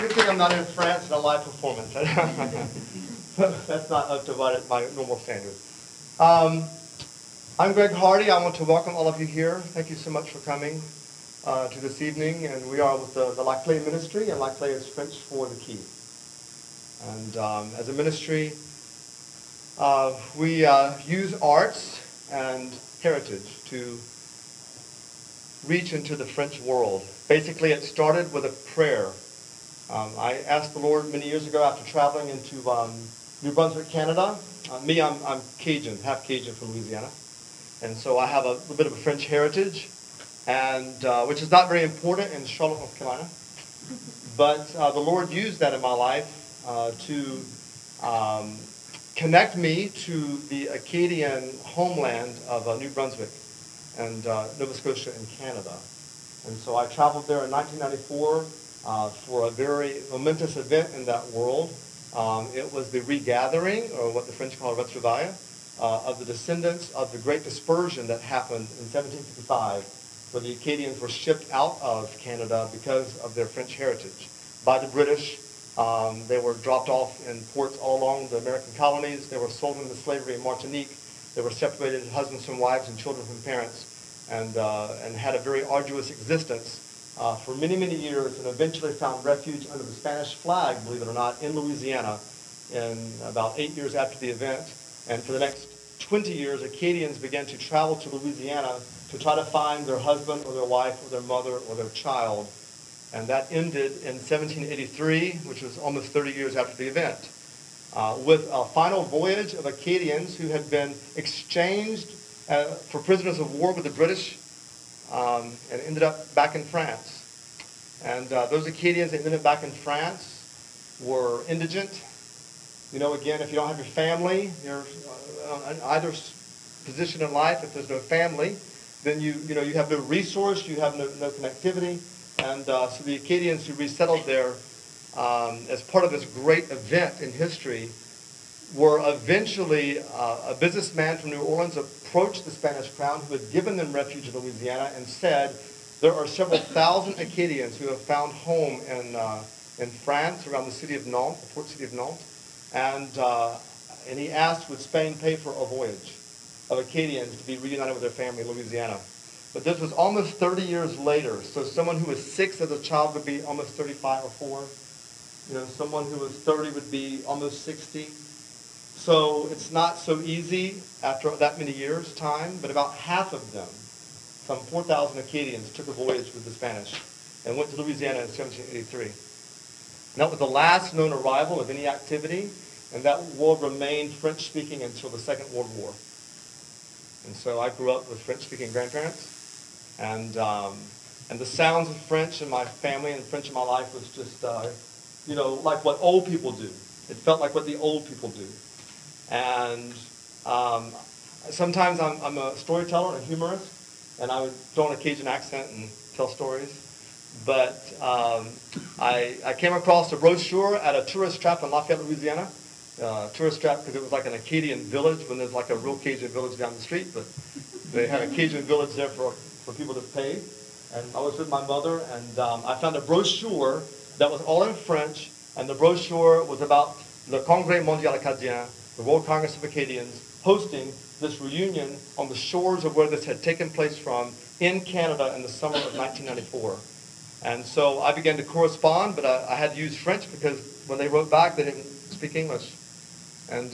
good thing I'm not in France in a live performance. That's not up to my normal standards. I'm Greg Hardy. I want to welcome all of you here. Thank you so much for coming to this evening. And we are with the La Clé Ministry, and La Clé is French for the key. And as a ministry, we use arts and heritage to reach into the French world. Basically, it started with a prayer. I asked the Lord many years ago after traveling into New Brunswick, Canada. I'm Cajun, half Cajun from Louisiana. And so I have a little bit of a French heritage, and which is not very important in Charlotte, North Carolina. But the Lord used that in my life to connect me to the Acadian homeland of New Brunswick and Nova Scotia in Canada. And so I traveled there in 1994 for a very momentous event in that world. It was the regathering, or what the French call retrouvailles, of the descendants of the Great Dispersion that happened in 1755, where the Acadians were shipped out of Canada because of their French heritage by the British. They were dropped off in ports all along the American colonies. They were sold into slavery in Martinique. They were separated, husbands from wives and children from parents, and had a very arduous existence for many, many years, and eventually found refuge under the Spanish flag, believe it or not, in Louisiana in about 8 years after the event. And for the next 20 years, Acadians began to travel to Louisiana to try to find their husband or their wife or their mother or their child. And that ended in 1783, which was almost 30 years after the event, with a final voyage of Acadians who had been exchanged for prisoners of war with the British and ended up back in France. And those Acadians that ended up back in France were indigent. You know, again, if you don't have your family, you're in either position in life. If there's no family, then you have no resource, you have no connectivity. And so the Acadians who resettled there as part of this great event in history were eventually a businessman from New Orleans approached the Spanish crown who had given them refuge in Louisiana and said, there are several thousand Acadians who have found home in France, around the city of Nantes, the port city of Nantes. And he asked, would Spain pay for a voyage of Acadians to be reunited with their family in Louisiana? But this was almost 30 years later. So someone who was 6 as a child would be almost 35 or 4. You know, someone who was 30 would be almost 60. So it's not so easy after that many years' time, but about half of them, some 4,000 Acadians, took a voyage with the Spanish and went to Louisiana in 1783. And that was the last known arrival of any activity, and that world remained French-speaking until the Second World War. And so I grew up with French-speaking grandparents, and the sounds of French in my family and French in my life was just, like what old people do. It felt like what the old people do. And sometimes I'm a storyteller and a humorist, and I would throw in a Cajun accent and tell stories. But I came across a brochure at a tourist trap in Lafayette, Louisiana. Tourist trap because it was like an Acadian village when there's like a real Cajun village down the street, but they had a Cajun village there for people to pay. And I was with my mother, and I found a brochure that was all in French, and the brochure was about Le Congrès Mondial Acadien, the World Congress of Acadians, hosting this reunion on the shores of where this had taken place from in Canada in the summer of 1994. And so I began to correspond, but I had to use French because when they wrote back, they didn't speak English. And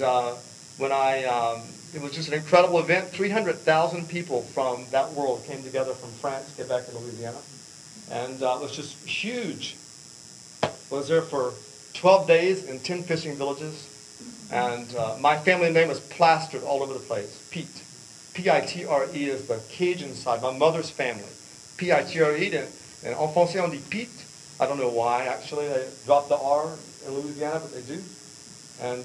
it was just an incredible event. 300,000 people from that world came together from France to get back to Louisiana. And it was just huge. I was there for 12 days in 10 fishing villages. And my family name was plastered all over the place. Pete. P-I-T-R-E is the Cajun side, my mother's family. P-I-T-R-E, and en français on dit Pete. I don't know why, actually. They dropped the R in Louisiana, but they do. And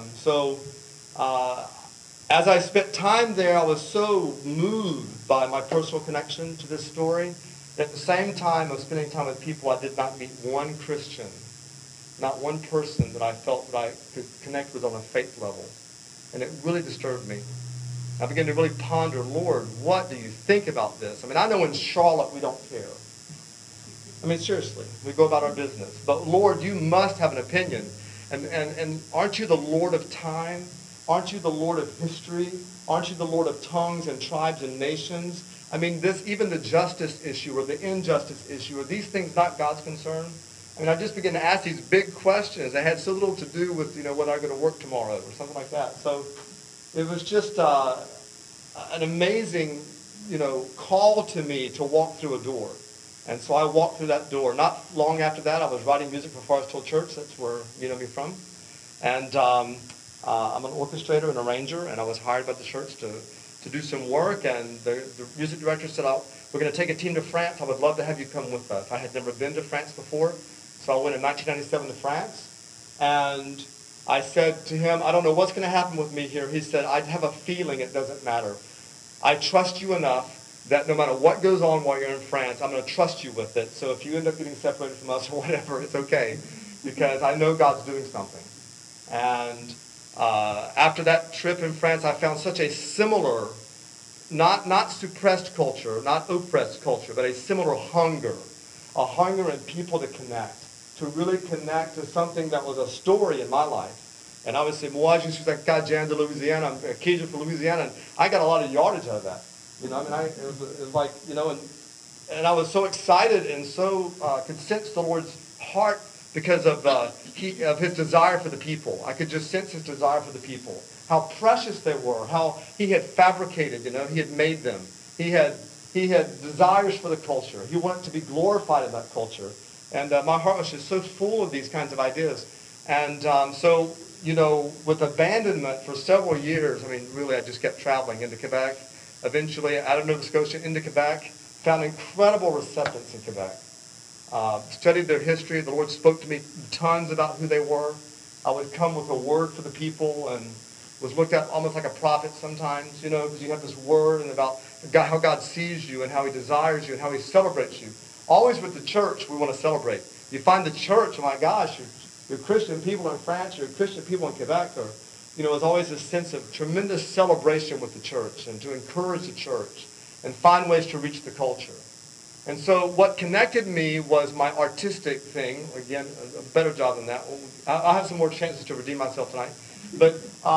as I spent time there, I was so moved by my personal connection to this story. At the same time of spending time with people, I did not meet one Christian, not one person that I felt that I could connect with on a faith level. And it really disturbed me. I began to really ponder, Lord, what do you think about this? I mean, I know in Charlotte we don't care. I mean, seriously, we go about our business. But Lord, you must have an opinion. And aren't you the Lord of time? Aren't you the Lord of history? Aren't you the Lord of tongues and tribes and nations? I mean, even the justice issue or the injustice issue, are these things not God's concern? I mean, I just began to ask these big questions that had so little to do with, whether I'm going to work tomorrow or something like that. So it was just an amazing, call to me to walk through a door. And so I walked through that door. Not long after that, I was writing music for Forest Hill Church. That's where you know me from. And I'm an orchestrator and arranger, and I was hired by the church to do some work. And the music director said, we're going to take a team to France. I would love to have you come with us. I had never been to France before, so I went in 1997 to France. And I said to him, I don't know what's going to happen with me here. He said, I have a feeling it doesn't matter. I trust you enough that no matter what goes on while you're in France, I'm going to trust you with it. So if you end up getting separated from us or whatever, it's okay, because I know God's doing something. And after that trip in France, I found such a similar, not suppressed culture, not oppressed culture, but a similar hunger, a hunger in people to connect, to really connect to something that was a story in my life. And I would say, moi, je suis un Cajun de Louisiana, I'm a Cajun from Louisiana, and I got a lot of yardage out of that. It was like, and I was so excited and so could sense the Lord's heart because of his desire for the people. I could just sense his desire for the people, how precious they were, how he had fabricated, he had made them. He had desires for the culture. He wanted to be glorified in that culture. And my heart was just so full of these kinds of ideas. And so, with abandonment for several years, I mean, really, I just kept traveling into Quebec. Eventually, out of Nova Scotia into Quebec, found incredible receptance in Quebec. Studied their history. The Lord spoke to me tons about who they were. I would come with a word for the people and was looked at almost like a prophet sometimes, because you have this word and about how God sees you and how he desires you and how he celebrates you. Always with the church, we want to celebrate. You find the church, oh my gosh, you're Christian people in France, you're Christian people in Quebec, or there's always this sense of tremendous celebration with the church and to encourage the church and find ways to reach the culture. And so what connected me was my artistic thing. Again, a better job than that. I'll have some more chances to redeem myself tonight. But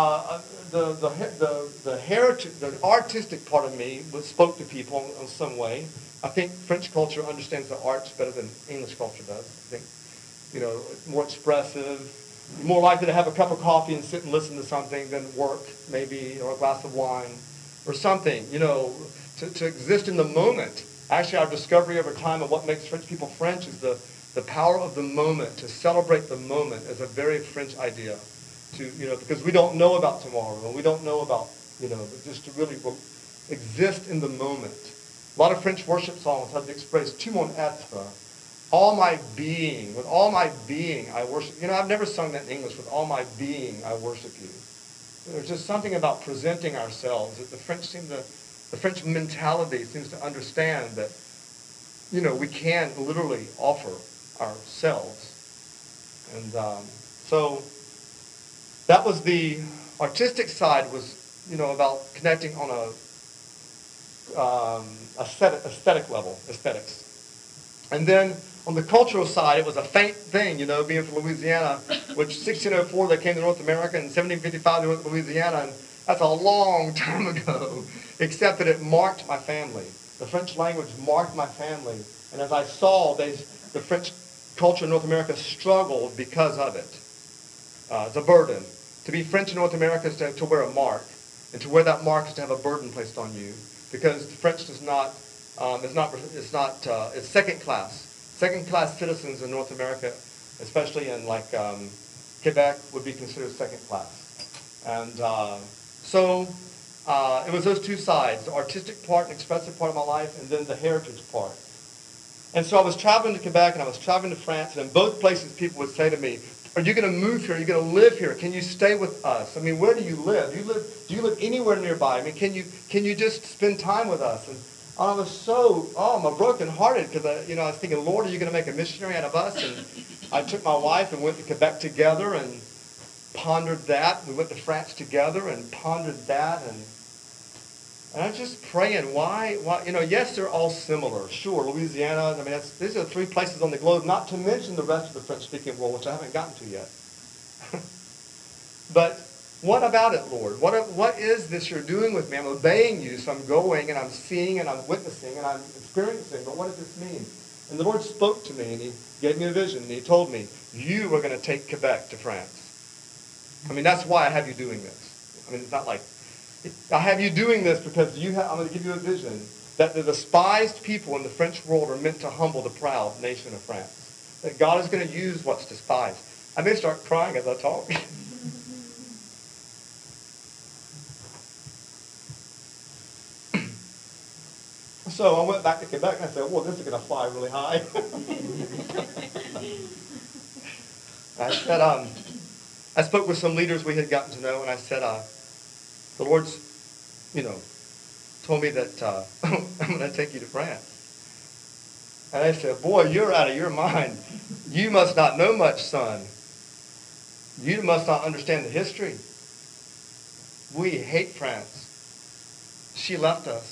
the heritage, the artistic part of me spoke to people in some way. I think French culture understands the arts better than English culture does. I think, more expressive. You're more likely to have a cup of coffee and sit and listen to something than work, maybe, or a glass of wine, or something, to exist in the moment. Actually, our discovery over time of what makes French people French is the power of the moment, to celebrate the moment is a very French idea. Because we don't know about tomorrow, and we don't know about, but just to really exist in the moment. A lot of French worship songs have the expression, tout mon être. All my being, with all my being, I worship. I've never sung that in English. With all my being, I worship you. There's just something about presenting ourselves that the French mentality seems to understand that, we can literally offer ourselves. And so that was the artistic side was, about connecting on a aesthetic level, aesthetics. And then on the cultural side, it was a faint thing, being from Louisiana, which 1604 they came to North America, and 1755 they went to Louisiana, and that's a long time ago, except that it marked my family. The French language marked my family, and as I saw, the French culture in North America struggled because of it. It's a burden. To be French in North America is to wear a mark, and to wear that mark is to have a burden placed on you, because the French does not, it's second class. Second-class citizens in North America, especially in Quebec, would be considered second class. And so it was those two sides, the artistic part and expressive part of my life, and then the heritage part. And so I was traveling to Quebec and I was traveling to France, and in both places people would say to me, are you going to move here? Are you going to live here? Can you stay with us? I mean, where do you live? Do you live anywhere nearby? I mean, can you just spend time with us? And I was I'm brokenhearted because I was thinking, Lord, are you going to make a missionary out of us? And I took my wife and went to Quebec together and pondered that. We went to France together and pondered that. And I'm just praying, why, yes, they're all similar. Sure, Louisiana, these are 3 places on the globe, not to mention the rest of the French-speaking world, which I haven't gotten to yet. But what about it, Lord? What is this you're doing with me? I'm obeying you, so I'm going, and I'm seeing, and I'm witnessing, and I'm experiencing, but what does this mean? And the Lord spoke to me, and he gave me a vision, and he told me, you are going to take Quebec to France. That's why I have you doing this. It's not like, I have you doing this because I'm going to give you a vision that the despised people in the French world are meant to humble the proud nation of France. That God is going to use what's despised. I may start crying as I talk. So I went back to Quebec and I said, well, this is going to fly really high. I said, I spoke with some leaders we had gotten to know, and I said, the Lord's, told me that I'm going to take you to France. And they said, boy, you're out of your mind. You must not know much, son. You must not understand the history. We hate France. She left us.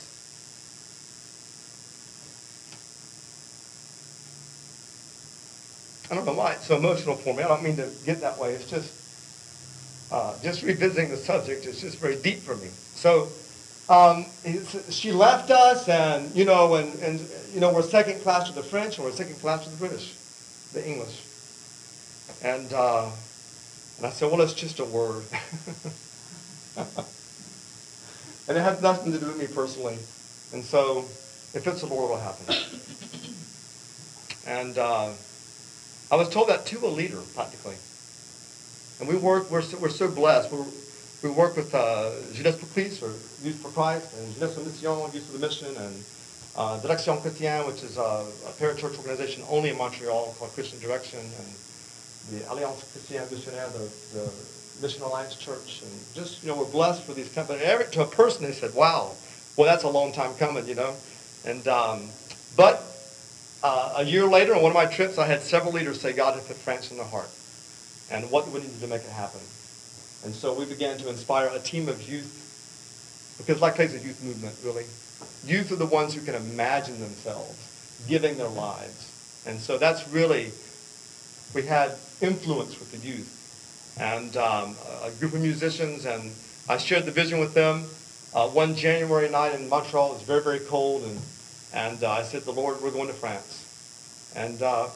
I don't know why it's so emotional for me. I don't mean to get that way. It's just revisiting the subject. It's just very deep for me. So she left us, and we're second class to the French, and we're second class to the British, the English. And I said, well, it's just a word. And it has nothing to do with me personally. And so, if it's the Lord, it will happen. And I was told that to a leader, practically. And we're so blessed. We work with Jeunesse pour Christ, or Youth for Christ, and Jeunesse en Mission, Youth for the Mission, and Direction Chrétienne, which is a parachurch organization only in Montreal called Christian Direction, and the Alliance Chrétienne Missionnaire, the Mission Alliance Church. And just, we're blessed for these companies. To a person, they said, wow, well, that's a long time coming, And, but a year later, on one of my trips, I had several leaders say God had put France in their heart. And what do we need to make it happen? And so we began to inspire a team of youth, because like plays a youth movement, really. Youth are the ones who can imagine themselves giving their lives. And so that's really, we had influence with the youth. And a group of musicians, and I shared the vision with them. One January night in Montreal, it was very, very cold, and I said, the Lord, we're going to France. And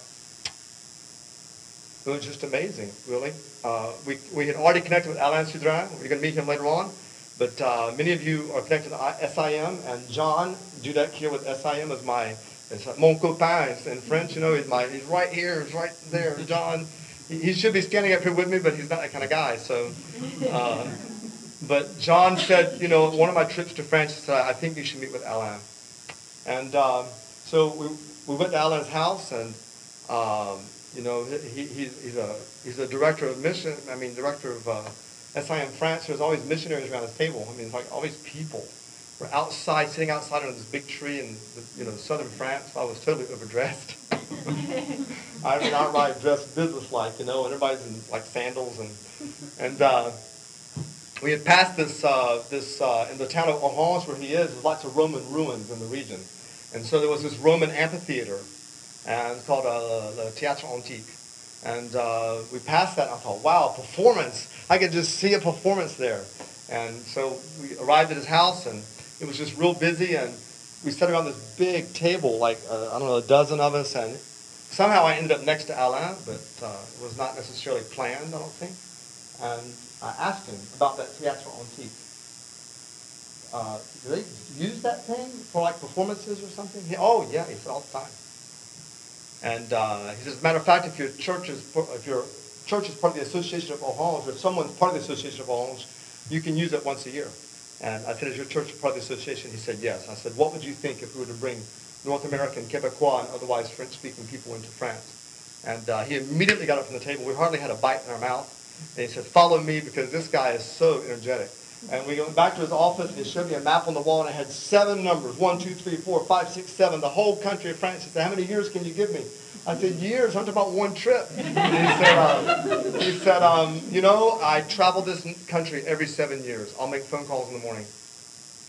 it was just amazing, really. We had already connected with Alain Sudrin. We're going to meet him later on. But many of you are connected to SIM, and John Dudek here with SIM is mon copain in French. He's right here, he's right there. John, he should be standing up here with me, but he's not that kind of guy. So, but John said, one of my trips to France, he said, I think you should meet with Alain. And so we went to Alain's house, and he's a director of mission. Director of SIM France. There's always missionaries around his table. It's like all these people were outside, sitting outside under this big tree in southern France. I was totally overdressed. Outright dressed business-like, and everybody's in like sandals, and we had passed this in the town of Orange where he is. There's lots of Roman ruins in the region, and so there was this Roman amphitheater, and it's called the Théâtre Antique. And we passed that, and I thought, wow, performance. I could just see a performance there. And so we arrived at his house, and it was just real busy, and we sat around this big table, like, a dozen of us, and somehow I ended up next to Alain, but it was not necessarily planned, I don't think. And I asked him about that Théâtre Antique. Do they use that thing for, like, performances or something? Oh, yeah, he said, all the time. And he says, as a matter of fact, if your church is part of the Association of Orange, or if someone's part of the Association of Orange, you can use it once a year. And I said, is your church part of the association? He said, yes. I said, what would you think if we were to bring North American, Quebecois, and otherwise French-speaking people into France? And he immediately got up from the table. We hardly had a bite in our mouth. And he said, follow me, because this guy is so energetic. And we went back to his office, and he showed me a map on the wall, and it had 7 numbers, 1, 2, 3, 4, 5, 6, 7, the whole country of France. He said, how many years can you give me? I said, years? I'm talking about one trip. And he said, I travel this country every 7 years. I'll make phone calls in the morning.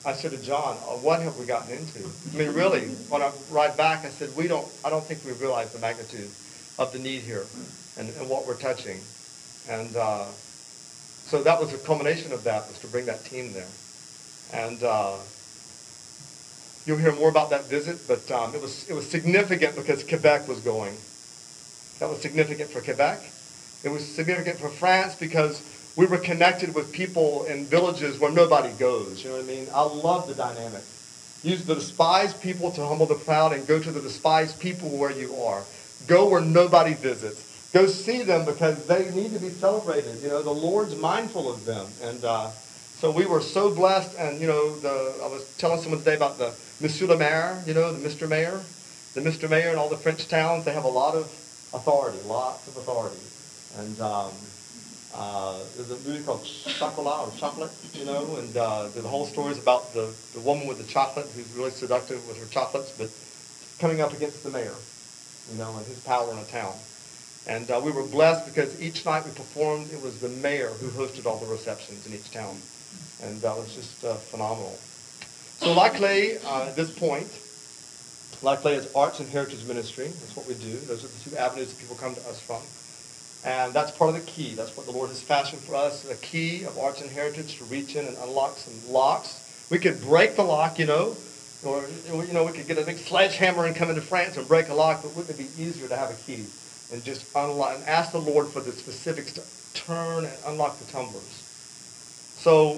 I said to John, what have we gotten into? I mean, really, when I ride back, I said, I don't think we realize the magnitude of the need here and what we're touching. And so that was a culmination of that, was to bring that team there. And you'll hear more about that visit, but it was significant because Quebec was going. That was significant for Quebec. It was significant for France because we were connected with people in villages where nobody goes. You know what I mean? I love the dynamic. Use the despised people to humble the proud, and go to the despised people where you are. Go where nobody visits. Go see them because they need to be celebrated. You know, the Lord's mindful of them. And so we were so blessed. And, you know, I was telling someone today about the Monsieur le Maire, you know, the Mr. Mayor. The Mr. Mayor in all the French towns, they have a lot of authority, lots of authority. And there's a movie called Chocolat, or Chocolate, you know, and the whole story is about the woman with the chocolate who's really seductive with her chocolates, but coming up against the mayor, you know, and his power in a town. And we were blessed because each night we performed, it was the mayor who hosted all the receptions in each town. And that was just phenomenal. So La Clé, at this point, La Clé is Arts and Heritage Ministry. That's what we do. Those are the two avenues that people come to us from. And that's part of the key. That's what the Lord has fashioned for us, a key of arts and heritage to reach in and unlock some locks. We could break the lock, you know, or, you know, we could get a big sledgehammer and come into France and break a lock, but wouldn't it be easier to have a key and just unlock and ask the Lord for the specifics to turn and unlock the tumblers? So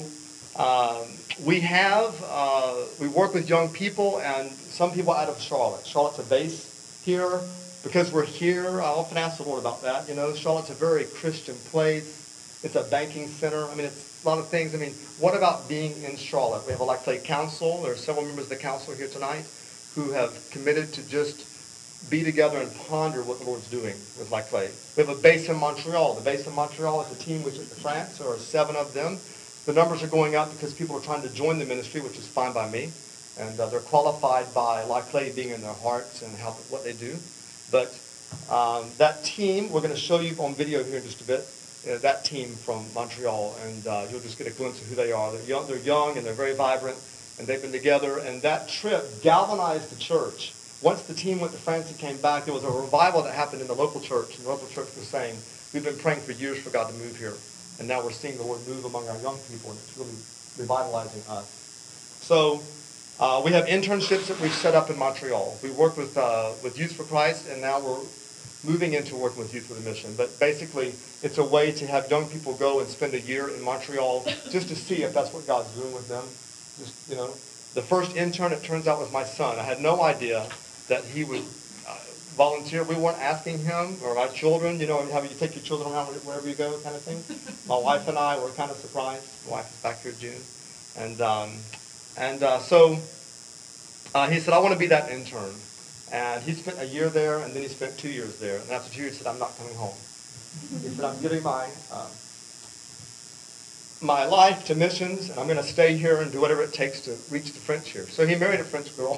we work with young people and some people out of Charlotte. Charlotte's a base here. Because we're here, I often ask the Lord about that. You know, Charlotte's a very Christian place. It's a banking center. I mean, it's a lot of things. I mean, what about being in Charlotte? We have a La Clé Council. There are several members of the council here tonight who have committed to just be together and ponder what the Lord's doing with La Clé. We have a base in Montreal. The base in Montreal is a team which is to France. There are 7 of them. The numbers are going up because people are trying to join the ministry, which is fine by me. And they're qualified by La Clé being in their hearts and what they do. But that team, we're going to show you on video here in just a bit, that team from Montreal, and you'll just get a glimpse of who they are. They're young and they're very vibrant, and they've been together. And that trip galvanized the church. Once the team went to France and came back, there was a revival that happened in the local church. And the local church was saying, we've been praying for years for God to move here. And now we're seeing the Lord move among our young people, and it's really revitalizing us. So we have internships that we've set up in Montreal. We work with Youth for Christ, and now we're moving into working with Youth for the Mission. But basically, it's a way to have young people go and spend a year in Montreal just to see if that's what God's doing with them. Just, you know, the first intern, it turns out, was my son. I had no idea that he would volunteer. We weren't asking him or our children, you know, how you take your children around wherever you go kind of thing. My wife and I were kind of surprised. My wife is back here in June. So he said, I want to be that intern. And he spent a year there, and then he spent 2 years there. And after 2 years, he said, I'm not coming home. He said, I'm giving my life to missions, and I'm going to stay here and do whatever it takes to reach the French here. So he married a French girl.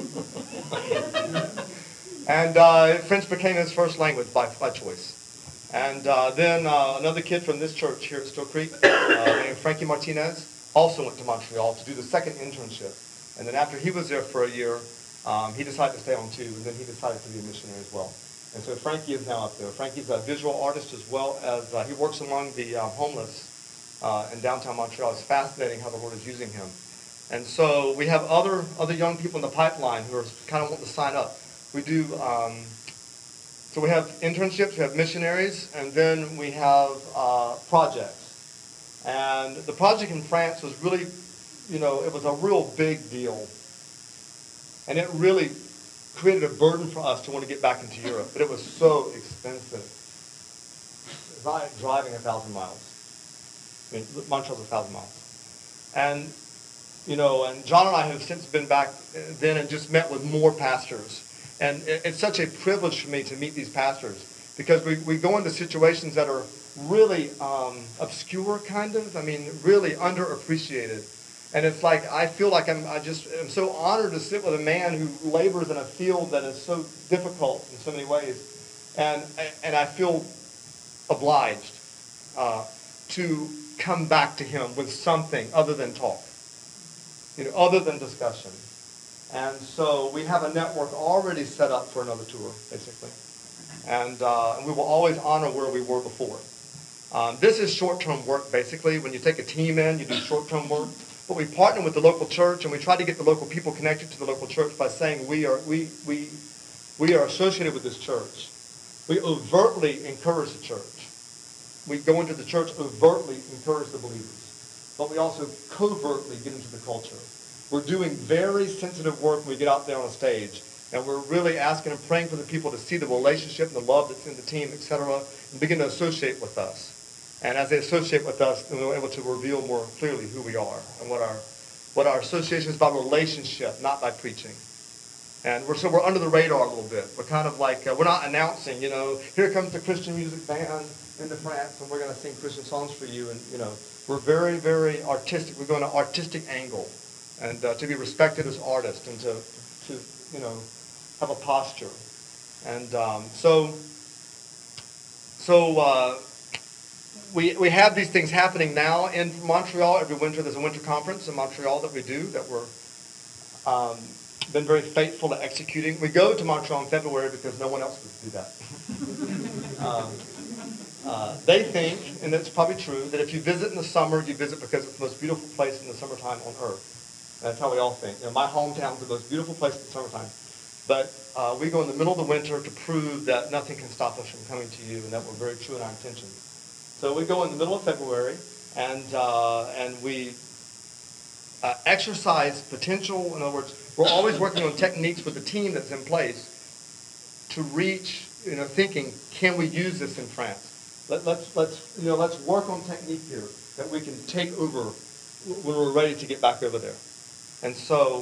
And French became his first language by choice. And then another kid from this church here at Still Creek, named Frankie Martinez, also went to Montreal to do the second internship. And then after he was there for a year, he decided to stay on too, and then he decided to be a missionary as well. And so Frankie is now up there. Frankie's a visual artist as well as he works among the homeless in downtown Montreal. It's fascinating how the Lord is using him. And so we have other young people in the pipeline who are kind of wanting to sign up. We do, so we have internships, we have missionaries, and then we have projects. And the project in France was really, you know, it was a real big deal. And it really created a burden for us to want to get back into Europe. But it was so expensive. It's like driving 1,000 miles. I mean, Montreal's 1,000 miles. And, you know, and John and I have since been back then and just met with more pastors. And it's such a privilege for me to meet these pastors because we go into situations that are really obscure, kind of. I mean, really underappreciated. And it's like, I feel like I'm so honored to sit with a man who labors in a field that is so difficult in so many ways. And I feel obliged to come back to him with something other than talk. other than discussion. And so we have a network already set up for another tour, basically. And we will always honor where we were before. This is short-term work, basically. When you take a team in, you do short-term work. But we partner with the local church, and we try to get the local people connected to the local church by saying we are associated with this church. We overtly encourage the church. We go into the church, overtly encourage the believers. But we also covertly get into the culture. We're doing very sensitive work when we get out there on a stage. And we're really asking and praying for the people to see the relationship and the love that's in the team, etc., and begin to associate with us. And as they associate with us, then we're able to reveal more clearly who we are and what our association is about relationship, not by preaching. And so we're under the radar a little bit. We're kind of like, we're not announcing, here comes the Christian music band into France, and we're going to sing Christian songs for you. And, we're very, very artistic. We're going an artistic angle, and to be respected as artists, and to have a posture. And we have these things happening now in Montreal. Every winter there's a winter conference in Montreal that we do, that we're been very faithful to executing. We go to Montreal in February because no one else would do that. They think, and it's probably true, that if you visit in the summer, you visit because it's the most beautiful place in the summertime on earth. That's how we all think. My hometown is the most beautiful place in the summertime. But we go in the middle of the winter to prove that nothing can stop us from coming to you, and that we're very true in our intentions. So we go in the middle of February, and we exercise potential. In other words, we're always working on techniques with the team that's in place to reach, thinking, can we use this in France? Let's work on technique here that we can take over when we're ready to get back over there. And so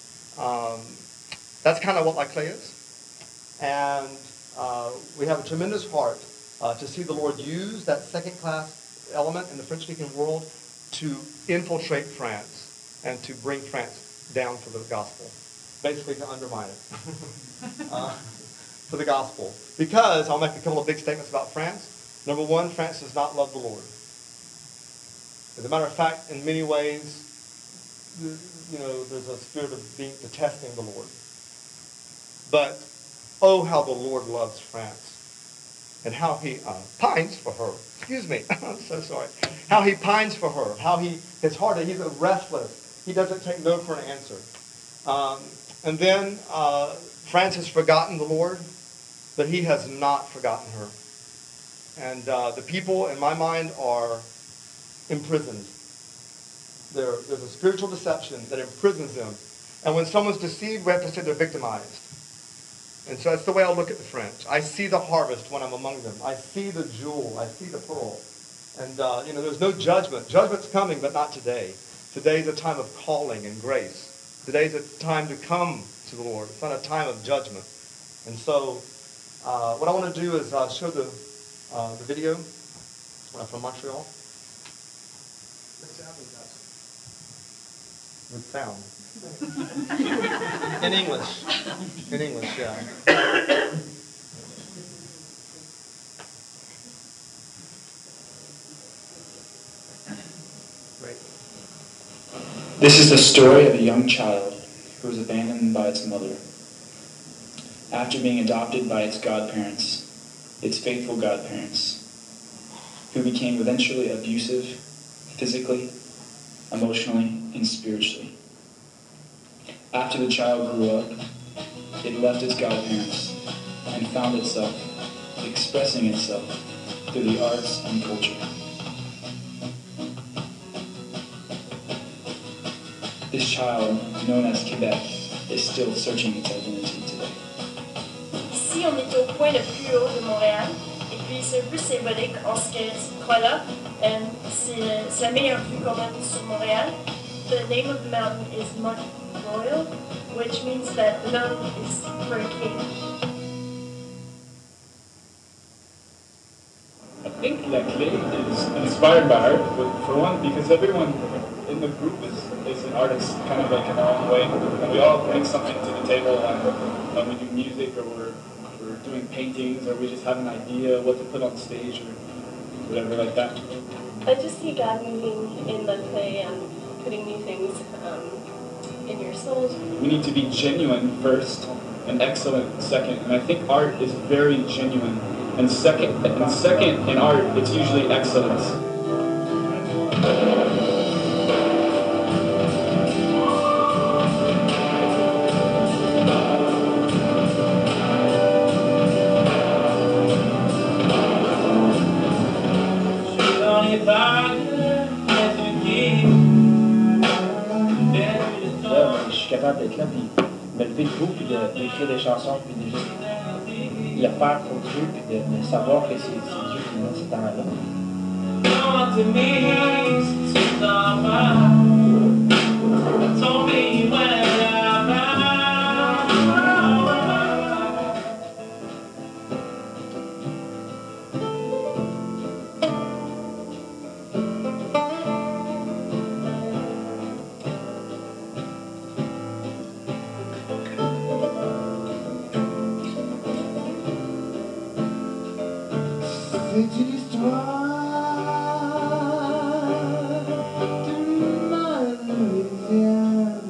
that's kind of what La Clé is. And we have a tremendous heart to see the Lord use that second-class element in the French-speaking world to infiltrate France and to bring France down for the gospel, basically to undermine it for the gospel. Because, I'll make a couple of big statements about France. Number one, France does not love the Lord. As a matter of fact, in many ways, there's a spirit of detesting the Lord. But, oh, how the Lord loves France. And how he pines for her. Excuse me. I'm so sorry. How he pines for her. How his heart, he's restless. He doesn't take no for an answer. And then France has forgotten the Lord, but he has not forgotten her. And the people, in my mind, are imprisoned. There's a spiritual deception that imprisons them. And when someone's deceived, we have to say they're victimized. And so that's the way I look at the French. I see the harvest when I'm among them. I see the jewel. I see the pearl. And, there's no judgment. Judgment's coming, but not today. Today's a time of calling and grace. Today's a time to come to the Lord. It's not a time of judgment. And so what I want to do is show the video from Montreal. With sound. In English. In English, yeah. Great. This is the story of a young child who was abandoned by its mother. After being adopted by its godparents, its faithful godparents, who became eventually abusive physically, emotionally, and spiritually. After the child grew up, it left its godparents and found itself expressing itself through the arts and culture. This child, known as Quebec, is still searching its identity today. Ici, on est au point le plus haut de Montréal, et puis c'est un peu symbolique en ce que cette croix-là, c'est la meilleure vue qu'on a sur Montréal. The name of the mountain is Mont Royal, which means that the mountain is for a king. I think La Clé is inspired by art, for one, because everyone in the group is an artist, kind of like in their own way. And we all bring something to the table when we do music, or we're doing paintings, or we just have an idea of what to put on stage, or whatever like that. I just see God moving in La Clé and putting new things in your souls. We need to be genuine first and excellent second. And I think art is very genuine. And second in art, it's usually excellence. Je suis capable d'être là, puis me lever debout, puis d'écrire des chansons, puis de juste le faire pour Dieu, puis de savoir que c'est Dieu qui me donne ce talent-là. C'est une histoire d'une Malaisienne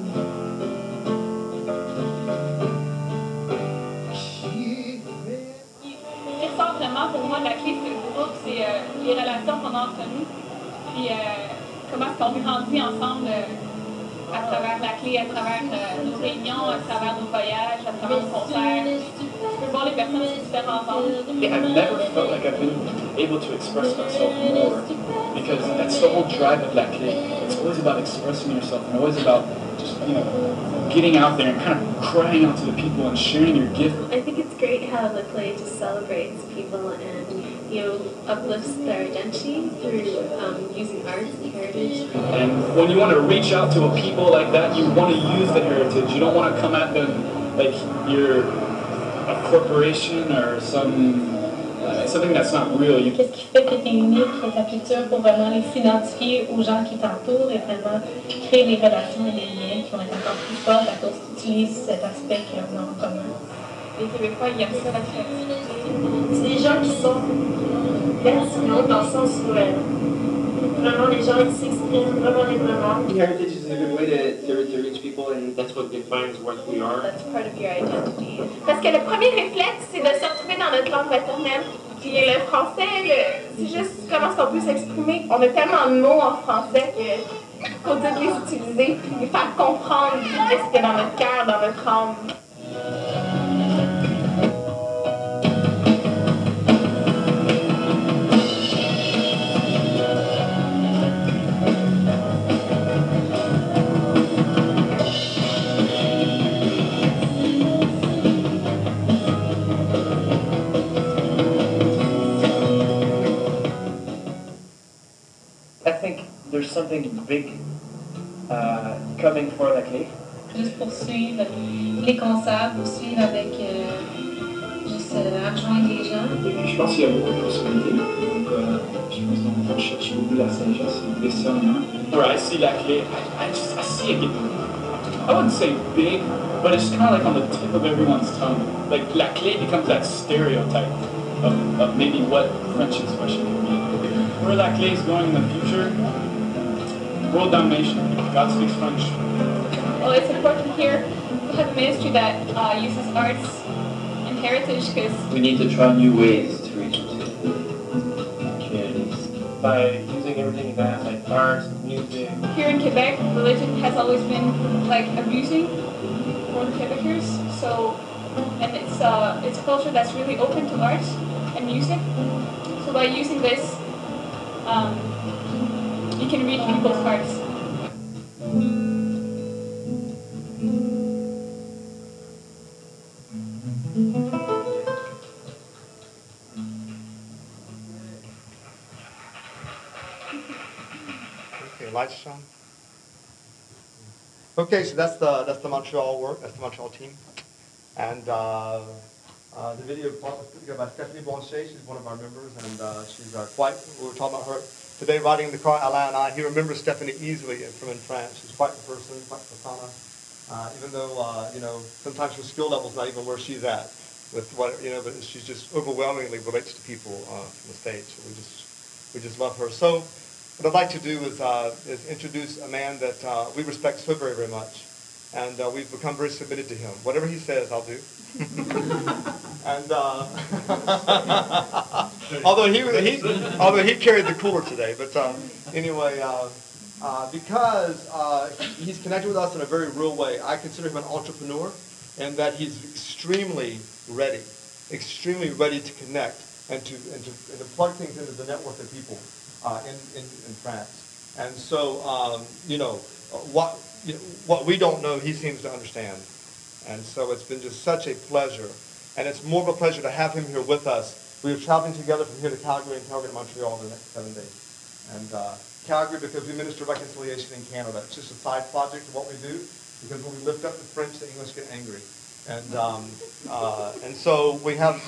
qui fait... Ce qui ressort vraiment pour moi de la clé de ce groupe, c'est les relations qu'on a entre nous, puis comment est-ce qu'on grandit ensemble à travers la clé, à travers nos réunions, à travers nos voyages, à travers nos concerts. Tu peux voir les personnes de différents angles. I've never felt like I've been able to express myself more, because that's the whole drive of La Clé. It's always about expressing yourself and always about just, getting out there and kind of crying out to the people and sharing your gift. I think it's great how the play just celebrates people and, uplifts their identity through using art and heritage. And when you want to reach out to a people like that, you want to use the heritage. You don't want to come at them like you're a corporation or something that's not real. Qu'est-ce qui fait que tu es unique, ta culture, pour vraiment s'identifier aux gens qui t'entourent et vraiment créer des relations et des liens qui vont être encore plus forts à cause que tu utilises cet aspect qu'on a en commun. Les Québécois, ils aiment ça, la créativité. C'est des gens qui sont vertigineux dans le sens où vraiment les gens ils s'expriment vraiment librement. Heritage is a good way to reach people, and that's what defines what we are. That's part of your identity. Parce que le premier réflexe, c'est de se retrouver dans notre langue maternelle. Puis le français, c'est juste comment on peut s'exprimer. On a tellement de mots en français qu'il faut toutes les utiliser et faire comprendre ce qu'il y a dans notre cœur, dans notre âme. I think there's something big coming for La Clé. Juste pour suivre les concerts, pour suivre avec rejoindre les gens. Et puis je pense qu'il y a beaucoup de possibilités. Donc je pense qu'on cherche beaucoup la Saint-Jean, c'est des discernement. Where I see La Clé, I see it getting, I wouldn't say big, but it's kind of like on the tip of everyone's tongue. Like La Clé becomes that stereotype of maybe what French expression can be. Where La Clé is going in the future, world domination. God speaks French. Well, it's important here to have a ministry that uses arts and heritage, because We need to try new ways to reach communities. By using everything it has, like art, music. here in Quebec, religion has always been like abusing for the Quebecers. So, and it's a culture that's really open to art and music. So by using this, you can reach people's hearts. Okay, lights on. Okay, so that's the Montreal work. That's the Montreal team, and the video part was put together by Stephanie Blanchet. She's one of our members, and she's quite. We were talking about her today, riding in the car. Alain and I. He remembers Stephanie easily from in France. She's quite the person, quite the persona. Even though sometimes her skill level's not even where she's at with what but she's just overwhelmingly relates to people from the stage. So we just love her. So what I'd like to do is introduce a man that we respect so very, very much, And we've become very submitted to him. Whatever he says, I'll do. And although he carried the cooler today, but anyway, because he's connected with us in a very real way, I consider him an entrepreneur, and that he's extremely ready to connect and to plug things into the network of people in France. And so what we don't know, he seems to understand. And so it's been just such a pleasure. And it's more of a pleasure to have him here with us. We are traveling together from here to Calgary and Calgary to Montreal the next 7 days. And Calgary because we minister reconciliation in Canada. It's just a side project of what we do, because when we lift up the French, the English get angry. And so we have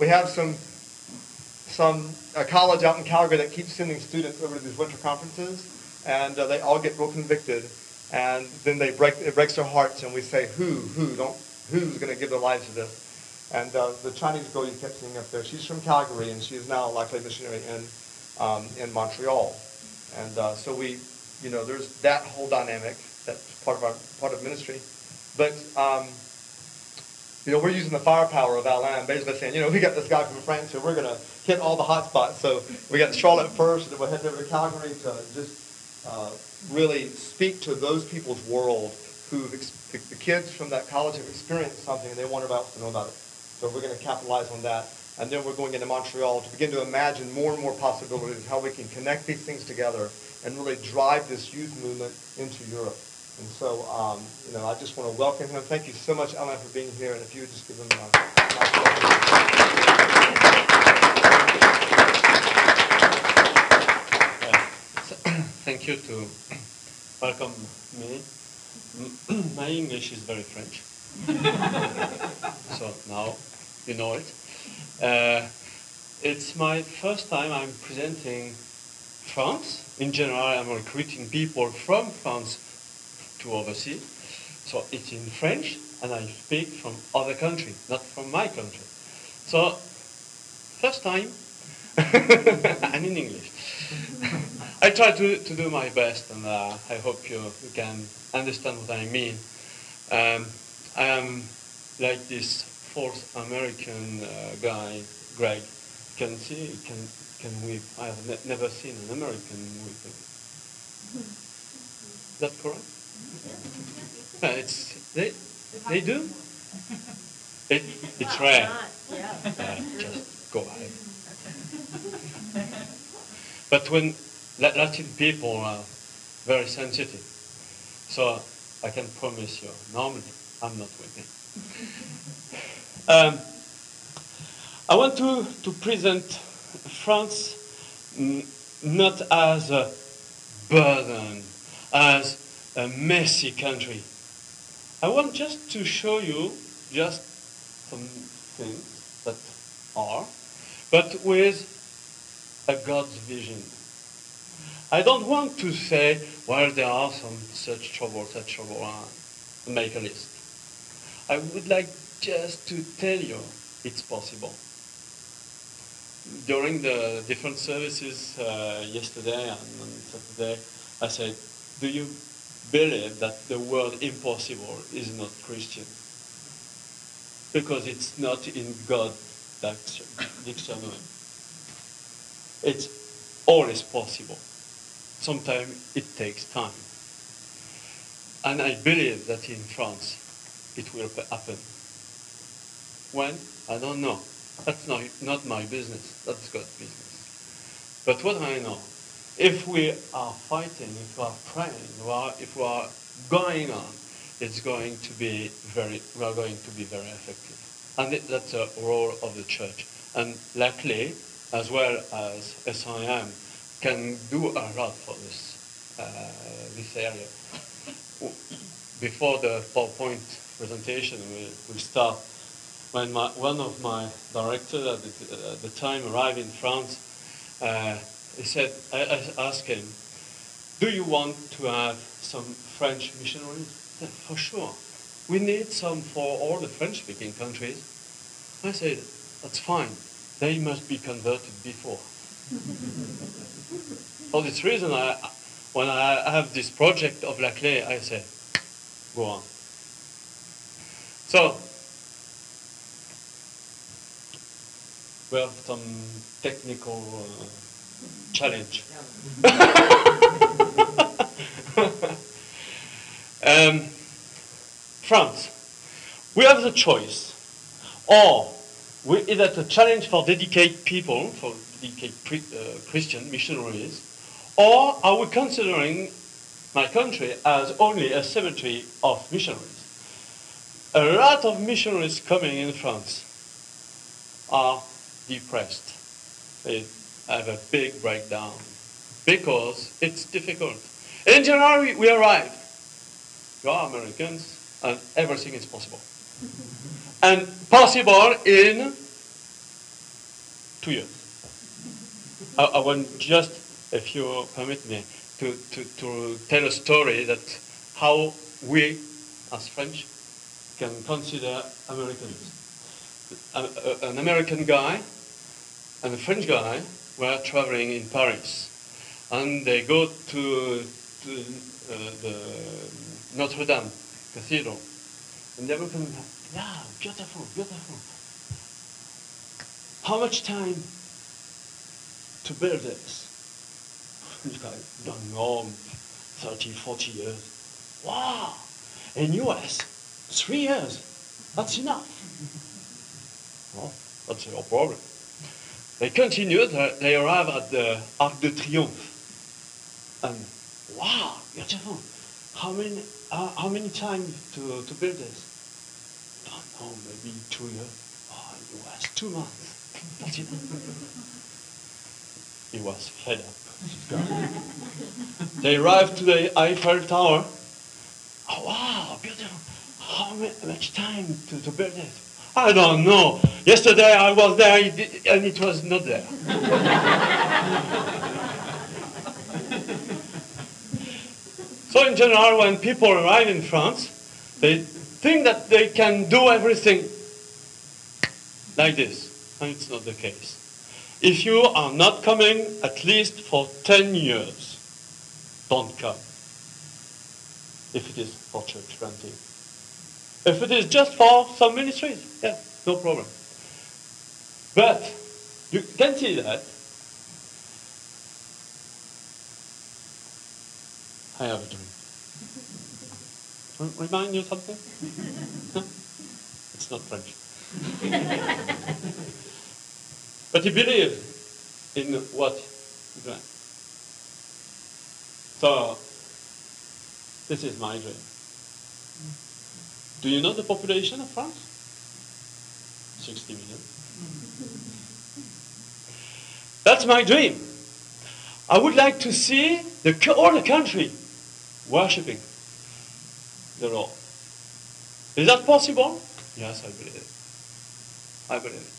some college out in Calgary that keeps sending students over to these winter conferences, and they all get real convicted. And then it breaks their hearts, and we say, who's going to give their lives to this? And the Chinese girl you kept seeing up there, she's from Calgary, and she is now likely a missionary in Montreal. And so there's that whole dynamic that's part of ministry. But we're using the firepower of Alain, basically saying, we got this guy from France, so we're going to hit all the hot spots. So we got Charlotte first, and then we're heading over to Calgary to just really speak to those people's world the kids from that college have experienced something and they want everybody else to know about it. So we're going to capitalize on that. And then we're going into Montreal to begin to imagine more and more possibilities, how we can connect these things together and really drive this youth movement into Europe. And so, I just want to welcome him. Thank you so much, Alain, for being here. And if you would just give him a Thank you to welcome me. My English is very French. So now you know it. It's my first time I'm presenting France. In general, I'm recruiting people from France to overseas. So it's in French, and I speak from other country, not from my country. So first time, I'm in English. I try to do my best, and I hope you can understand what I mean. I am like this fourth American guy, Greg. Can see, can weep. I have never seen an American weeping. Is that correct? They do. It's rare. Just go ahead. But when Latin people are very sensitive, so I can promise you, normally I'm not weeping. I want to present France not as a burden, as a messy country. I want just to show you just some things that are, but with a God's vision. I don't want to say, well, there are some such trouble, and make a list. I would like just to tell you it's possible. During the different services yesterday and on Saturday, I said, do you believe that the word impossible is not Christian? Because it's not in God's dictionary. It's always possible. Sometimes it takes time. And I believe that in France it will happen. When? I don't know. That's not my business. That's God's business. But what I know, if we are fighting, if we are praying, if we are going on, it's going to be we are going to be very effective. And that's a role of the church. And luckily, as well as SIM, can do a lot for this area. Before the PowerPoint presentation will start, when one of my directors at the time arrived in France, he said, I asked him, do you want to have some French missionaries? He said, for sure. We need some for all the French-speaking countries. I said, that's fine. They must be converted before. For this reason, when I have this project of La Clé, I said, go on. So, we have some technical challenge. France, we have the choice. Or is that a challenge for dedicated people, for dedicated Christian missionaries, or are we considering my country as only a cemetery of missionaries? A lot of missionaries coming in France are depressed. They have a big breakdown because it's difficult. In January, we arrive. You are Americans, and everything is possible. And possible in 2 years. I want just, if you permit me, to tell a story that how we, as French, can consider Americans. An American guy and a French guy were traveling in Paris, and they go to the Notre Dame Cathedral, and the American guy, yeah, beautiful, beautiful. How much time to build this? French guy, don't know, 30, 40 years. Wow! In US, 3 years. That's enough. Well, that's your problem. They continue, they arrive at the Arc de Triomphe. And wow, beautiful. How many times to build this? Don't know, maybe 2 years. Oh, in US, 2 months. That's enough. He was fed up. They arrived to the Eiffel Tower. Oh, wow, beautiful. How much time to build it? I don't know. Yesterday I was there and it was not there. So in general, when people arrive in France, they think that they can do everything like this. And it's not the case. If you are not coming at least for 10 years, don't come. If it is for church planting. If it is just for some ministries, yeah, no problem. But you can see that I have a dream. Remind you something? No? It's not French. But he believed in what he drank. So, this is my dream. Do you know the population of France? 60 million. That's my dream. I would like to see all the country worshipping the Lord. Is that possible? Yes, I believe it. I believe it.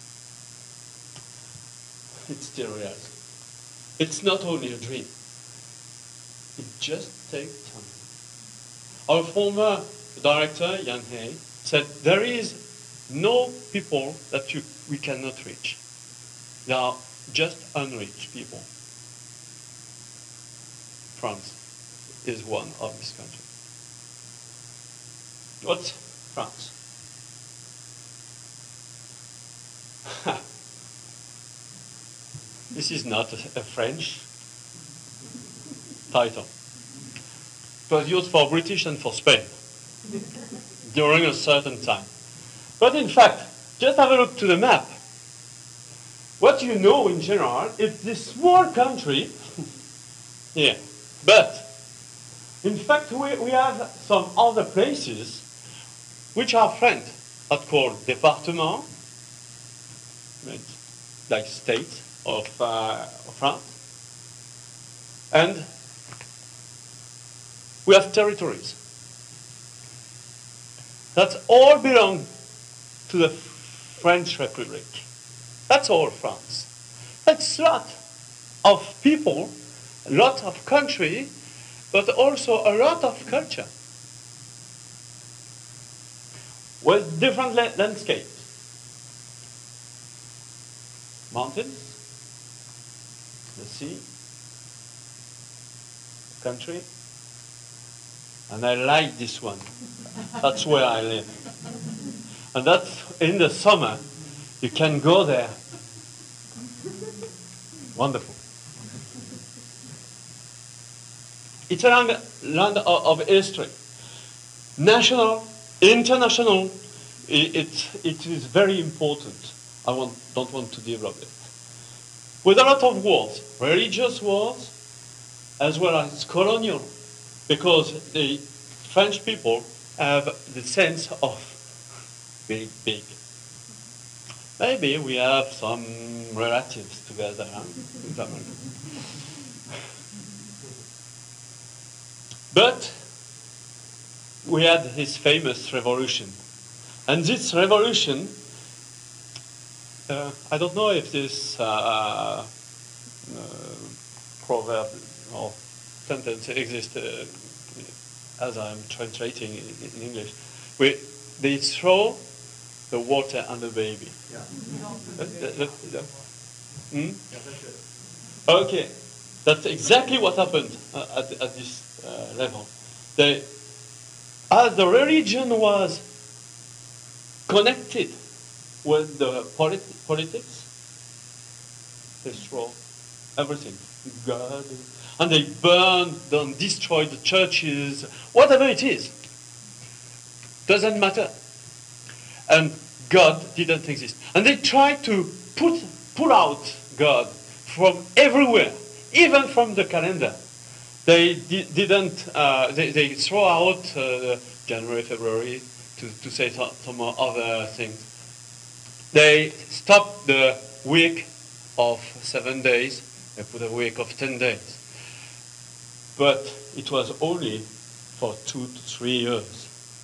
It's still reality. It's not only a dream. It just takes time. Our former director, Jan Hay, said there is no people that we cannot reach. There are just unreached people. France is one of these countries. What's France? This is not a French title. It was used for British and for Spain during a certain time. But in fact, just have a look to the map. What you know in general is this small country here. But in fact, we have some other places which are French, are called départements, like states of France. And we have territories that all belong to the French Republic. That's all France. That's a lot of people, a lot of country, but also a lot of culture. With different landscapes. Mountains, the sea, country, And I like this one. That's where I live. And that's in the summer, you can go there. Wonderful. It's a land of history. National, international, it is very important. I don't want to develop it. With a lot of wars, religious wars, as well as colonial, because the French people have the sense of being big. Maybe we have some relatives together. Huh? But we had this famous revolution. And this revolution, I don't know if this proverb or sentence exists as I'm translating in English. They throw the water on the baby. Yeah. Okay, that's exactly what happened at this level. As the religion was connected with the politics, they throw everything. God, and they burned, and destroyed the churches, whatever it is. Doesn't matter. And God didn't exist. And they tried to pull out God from everywhere, even from the calendar. They didn't. They throw out January, February, to say some other things. They stopped the week of 7 days. They put a week of 10 days. But it was only for 2 to 3 years.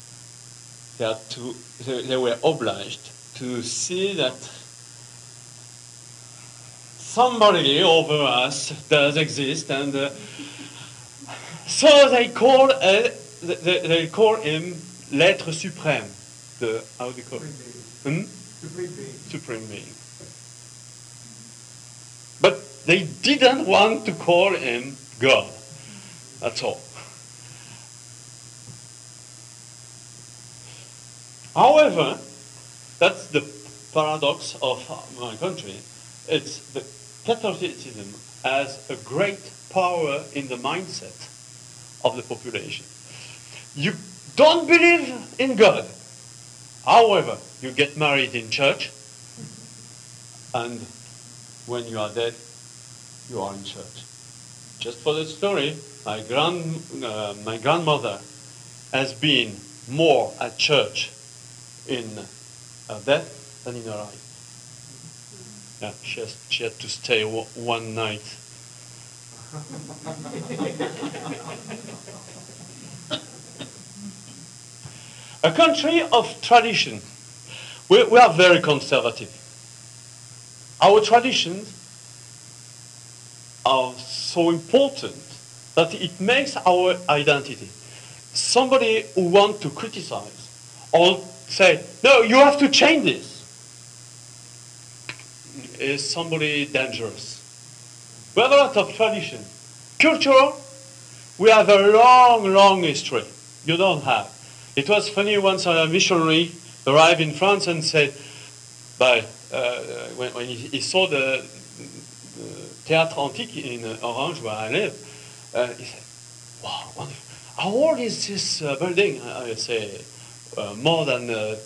They were obliged to see that somebody over us does exist, and so they call him l'être suprême, how do you call it? Supreme being. But they didn't want to call him God. That's all. However, that's the paradox of my country. It's the Catholicism has a great power in the mindset of the population. You don't believe in God. However, you get married in church, and when you are dead, you are in church. Just for the story, my grandmother has been more at church in her death than in her life. Yeah, she had to stay one night. A country of tradition. We are very conservative. Our traditions are so important that it makes our identity. Somebody who wants to criticize or say, no, you have to change this, is somebody dangerous. We have a lot of tradition. Cultural, we have a long, long history. You don't have. It was funny once a missionary arrived in France and said, when he saw the Théâtre Antique in Orange, where I live, he said, wow, wonderful. How old is this building? I say, more than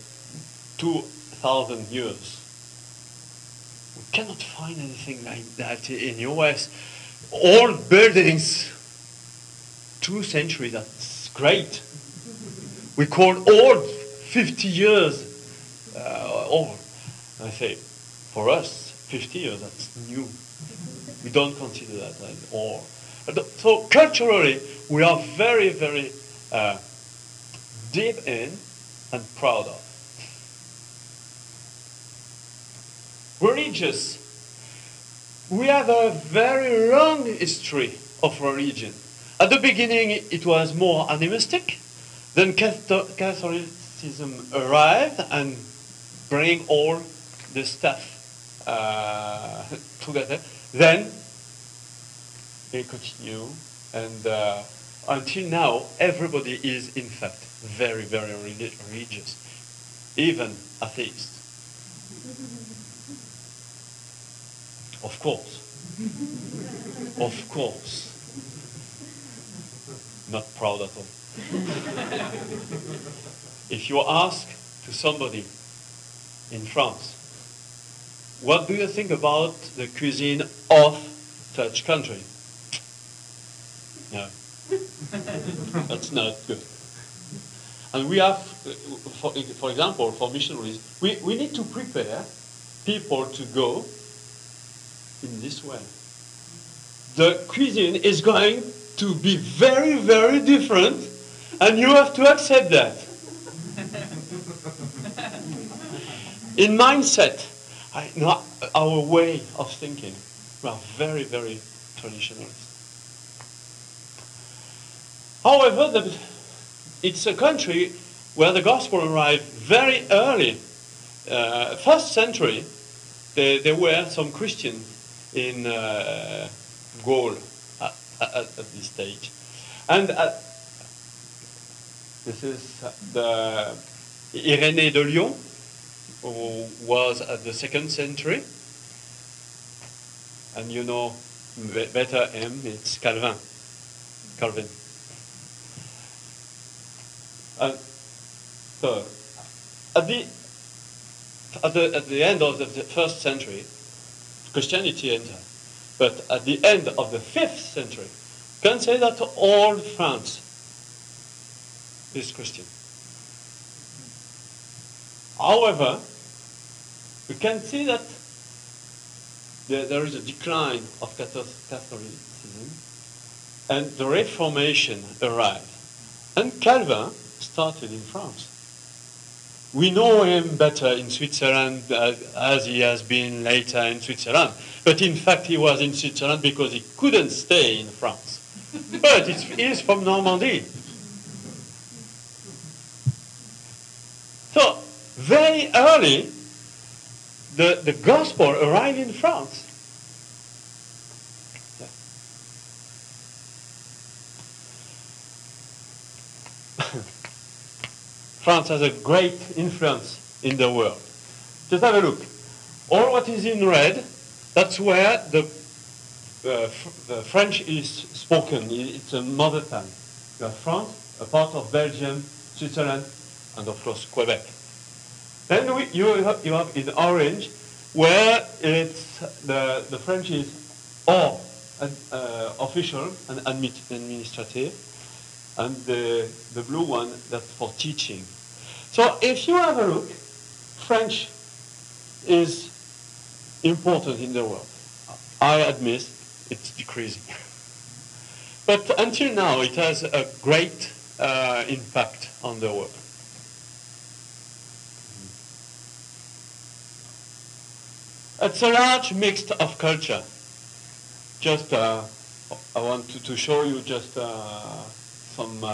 2,000 years. We cannot find anything like that in US. Old buildings, 2 centuries, that's great. We call old 50 years old. I say, for us, 50 years, that's new. We don't consider that as old. So culturally, we are very, very deep in and proud of. Religious. We have a very long history of religion. At the beginning, it was more animistic. Then Catholicism arrived and bring all the stuff together. Then they continue, and until now, everybody is in fact very, very religious, even atheists. Of course. Of course. Not proud at all. If you ask to somebody in France, what do you think about the cuisine of such country? No. That's not good. And we have, for example, for missionaries, we need to prepare people to go in this way. The cuisine is going to be very, very different, and you have to accept that. In mindset, our way of thinking, we are very, very traditionalist. However, it's a country where the gospel arrived very early. First century, there were some Christians in Gaul at this stage. And this is the Irénée de Lyon, who was at the 2nd century. And you know better him, it's Calvin. And so, at the end of the 1st century, Christianity entered. But at the end of the 5th century, you can say that all France is Christian. However, we can see that there is a decline of Catholicism, and the Reformation arrived. And Calvin started in France. We know him better in Switzerland as he has been later in Switzerland. But in fact, he was in Switzerland because he couldn't stay in France. But he is from Normandy. So, very early, the gospel arrived in France. France has a great influence in the world. Just have a look. All what is in red, that's where the French is spoken. It's a mother tongue. You have France, a part of Belgium, Switzerland, and of course Quebec. Then you have in orange where it's the French is or official and administrative, and the blue one that's for teaching. So if you have a look, French is important in the world. I admit it's decreasing. But until now, it has a great impact on the world. It's a large mix of culture. Just, I want to show you just some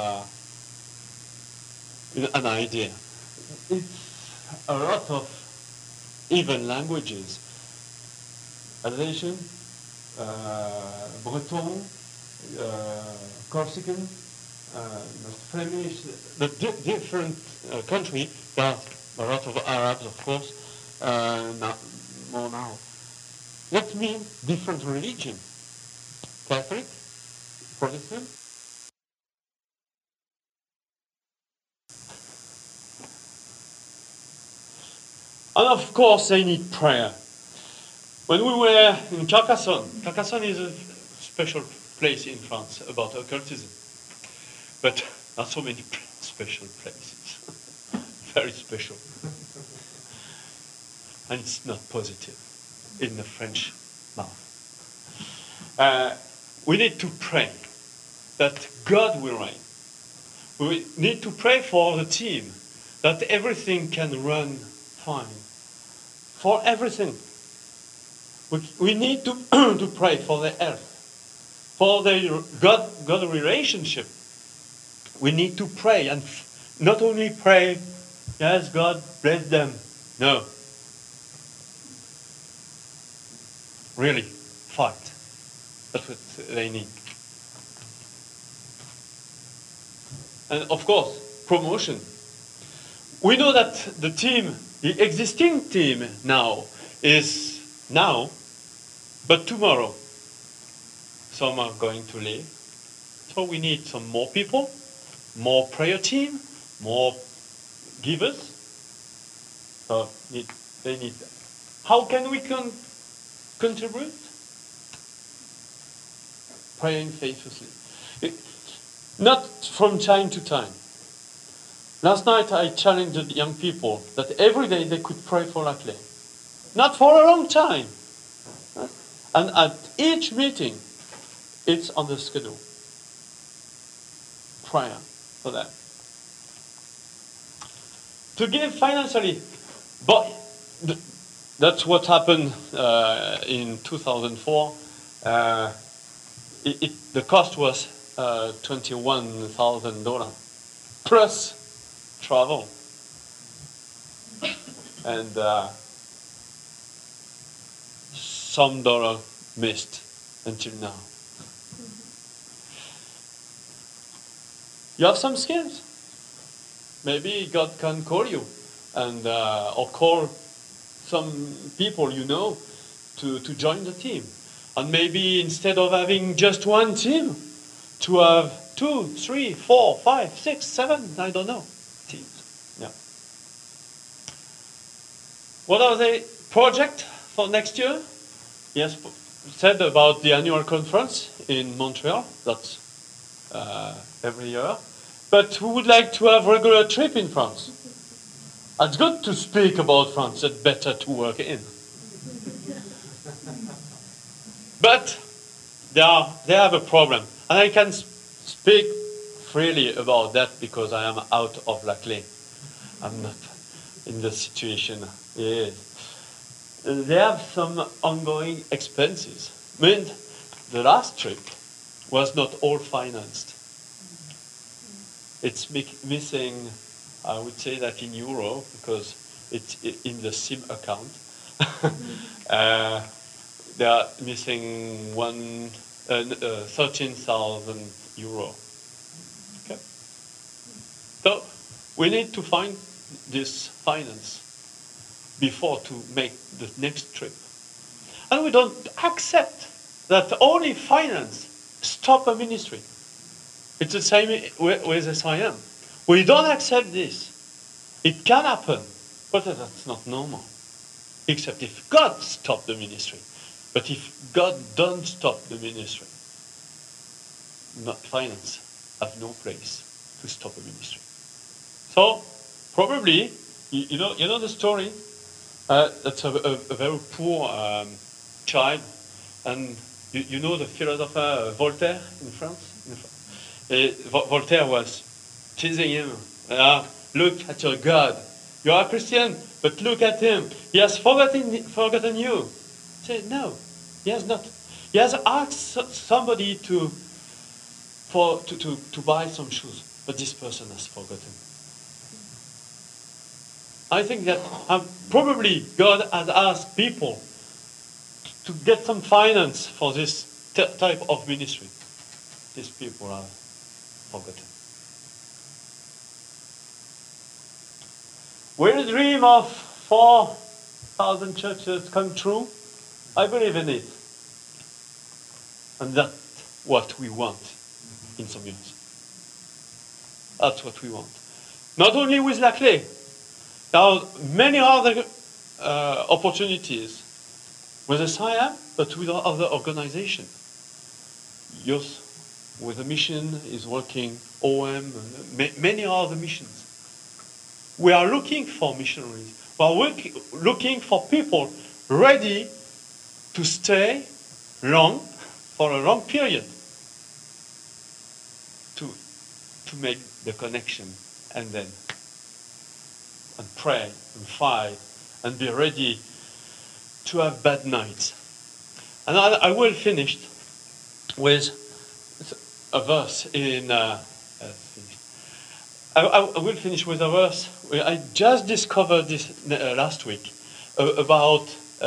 an idea. It's a lot of even languages. Alsatian, Breton, Corsican, Flemish, the different countries. There are a lot of Arabs, of course, more now. That means different religion. Catholic, Protestant. And of course, they need prayer. When we were in Carcassonne is a special place in France about occultism. But there are so many special places. Very special. And it's not positive in the French mouth. We need to pray that God will reign. We need to pray for the team, that everything can run fine. For everything. We need to, to pray for the health, for the God relationship. We need to pray, and not only pray, yes, God bless them. No. Really, fight. That's what they need. And of course, promotion. We know that the team, the existing team now, is now, but tomorrow, some are going to leave. So we need some more people, more prayer team, more givers. So they need that. How can we contribute? Praying faithfully. Not from time to time. Last night I challenged the young people that every day they could pray for Laclais. Not for a long time. And at each meeting, it's on the schedule. Prayer for them. To give financially, but that's what happened in 2004. The cost was $21,000 plus travel, and some dollar missed until now. You have some skills. Maybe God can call you, and or call some people you know to join the team. And maybe instead of having just one team, to have 2, 3, 4, 5, 6, 7, I don't know, teams. Yeah. What are the projects for next year? Yes, said about the annual conference in Montreal. That's every year. But we would like to have regular trip in France. It's good to speak about France, it's better to work in. But they have a problem. And I can speak freely about that because I am out of Laclais. I'm not in the situation. Yes. They have some ongoing expenses. I mean, the last trip was not all financed. It's missing, I would say that in euro, because it's in the SIM account. They are missing 13,000 euro. Okay. So we need to find this finance before to make the next trip. And we don't accept that only finance stop a ministry. It's the same with SIM. We don't accept this. It can happen, but that's not normal. Except if God stopped the ministry. But if God don't stop the ministry, not finance have no place to stop a ministry. So probably, you know the story. That's a very poor child, and you know the philosopher Voltaire in France. Voltaire was teasing him. Look at your God. You are a Christian, but look at him. He has forgotten you. He said, no, he has not. He has asked somebody to buy some shoes, but this person has forgotten. I think that probably God has asked people to get some finance for this type of ministry. These people have forgotten. Will the dream of 4,000 churches come true? I believe in it. And that's what we want in some years. That's what we want. Not only with Laclais. There are many other opportunities with SIM, but with other organizations. Youth with a mission is working, OM, and many other missions. We are looking for missionaries. We are looking for people ready to stay for a long period, to make the connection and pray and fight and be ready to have bad nights. And I will finish with a verse in. I will finish with a verse. I just discovered this last week about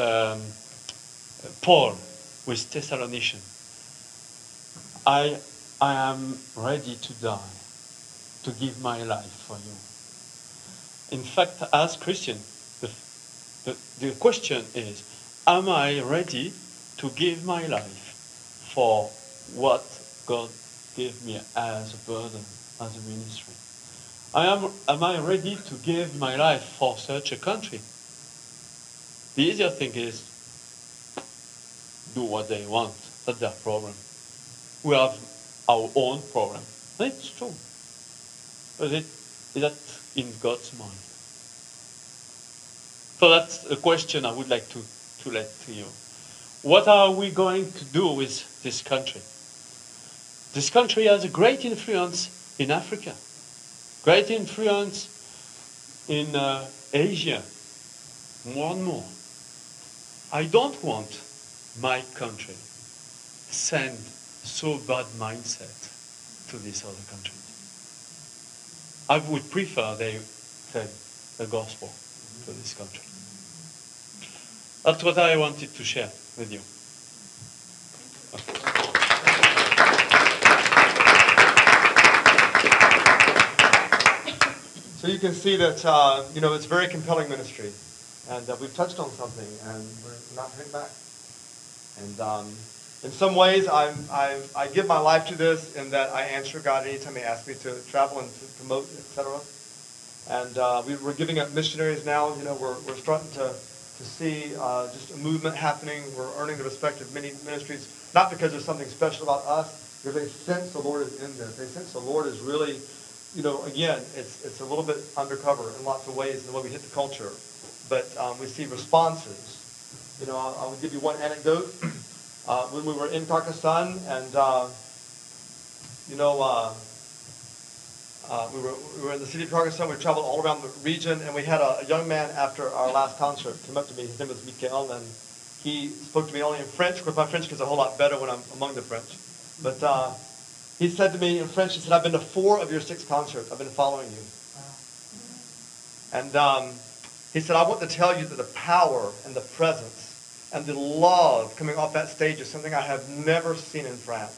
Paul with Thessalonians. I am ready to die to give my life for you. In fact, as Christian, the question is, am I ready to give my life for what God gave me as a burden, as a ministry? Am I ready to give my life for such a country? The easier thing is do what they want. That's their problem. We have our own problem. And it's true. But is that in God's mind? So that's a question I would like to let to you. What are we going to do with this country? This country has a great influence in Africa, great influence in Asia, more and more. I don't want my country send so bad mindset to these other countries. I would prefer they send the gospel to this country. That's what I wanted to share with you. So you can see that, it's very compelling ministry. And we've touched on something, and we're not heading back. And in some ways, I give my life to this in that I answer God anytime He asks me to travel and to promote, etc. And we're giving up missionaries now. We're starting to see just a movement happening. We're earning the respect of many ministries, not because there's something special about us, because they sense the Lord is in this. They sense the Lord is really, again, it's a little bit undercover in lots of ways in the way we hit the culture. But we see responses. I will give you one anecdote. When we were in Pakistan, and we were in the city of Pakistan. We traveled all around the region, and we had a young man after our last concert come up to me. His name was Mikael, and he spoke to me only in French. Of course, my French gets a whole lot better when I'm among the French. But he said to me in French, he said, "I've been to 4 of your 6 concerts. I've been following you." And he said, "I want to tell you that the power and the presence and the love coming off that stage is something I have never seen in France."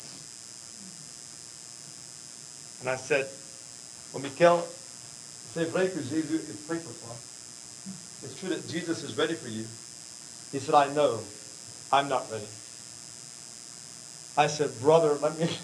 And I said, "Well, Michael, c'est vrai que Jésus est prêt pour toi. It's true that Jesus is ready for you." He said, "I know. I'm not ready." I said, "Brother, let me..."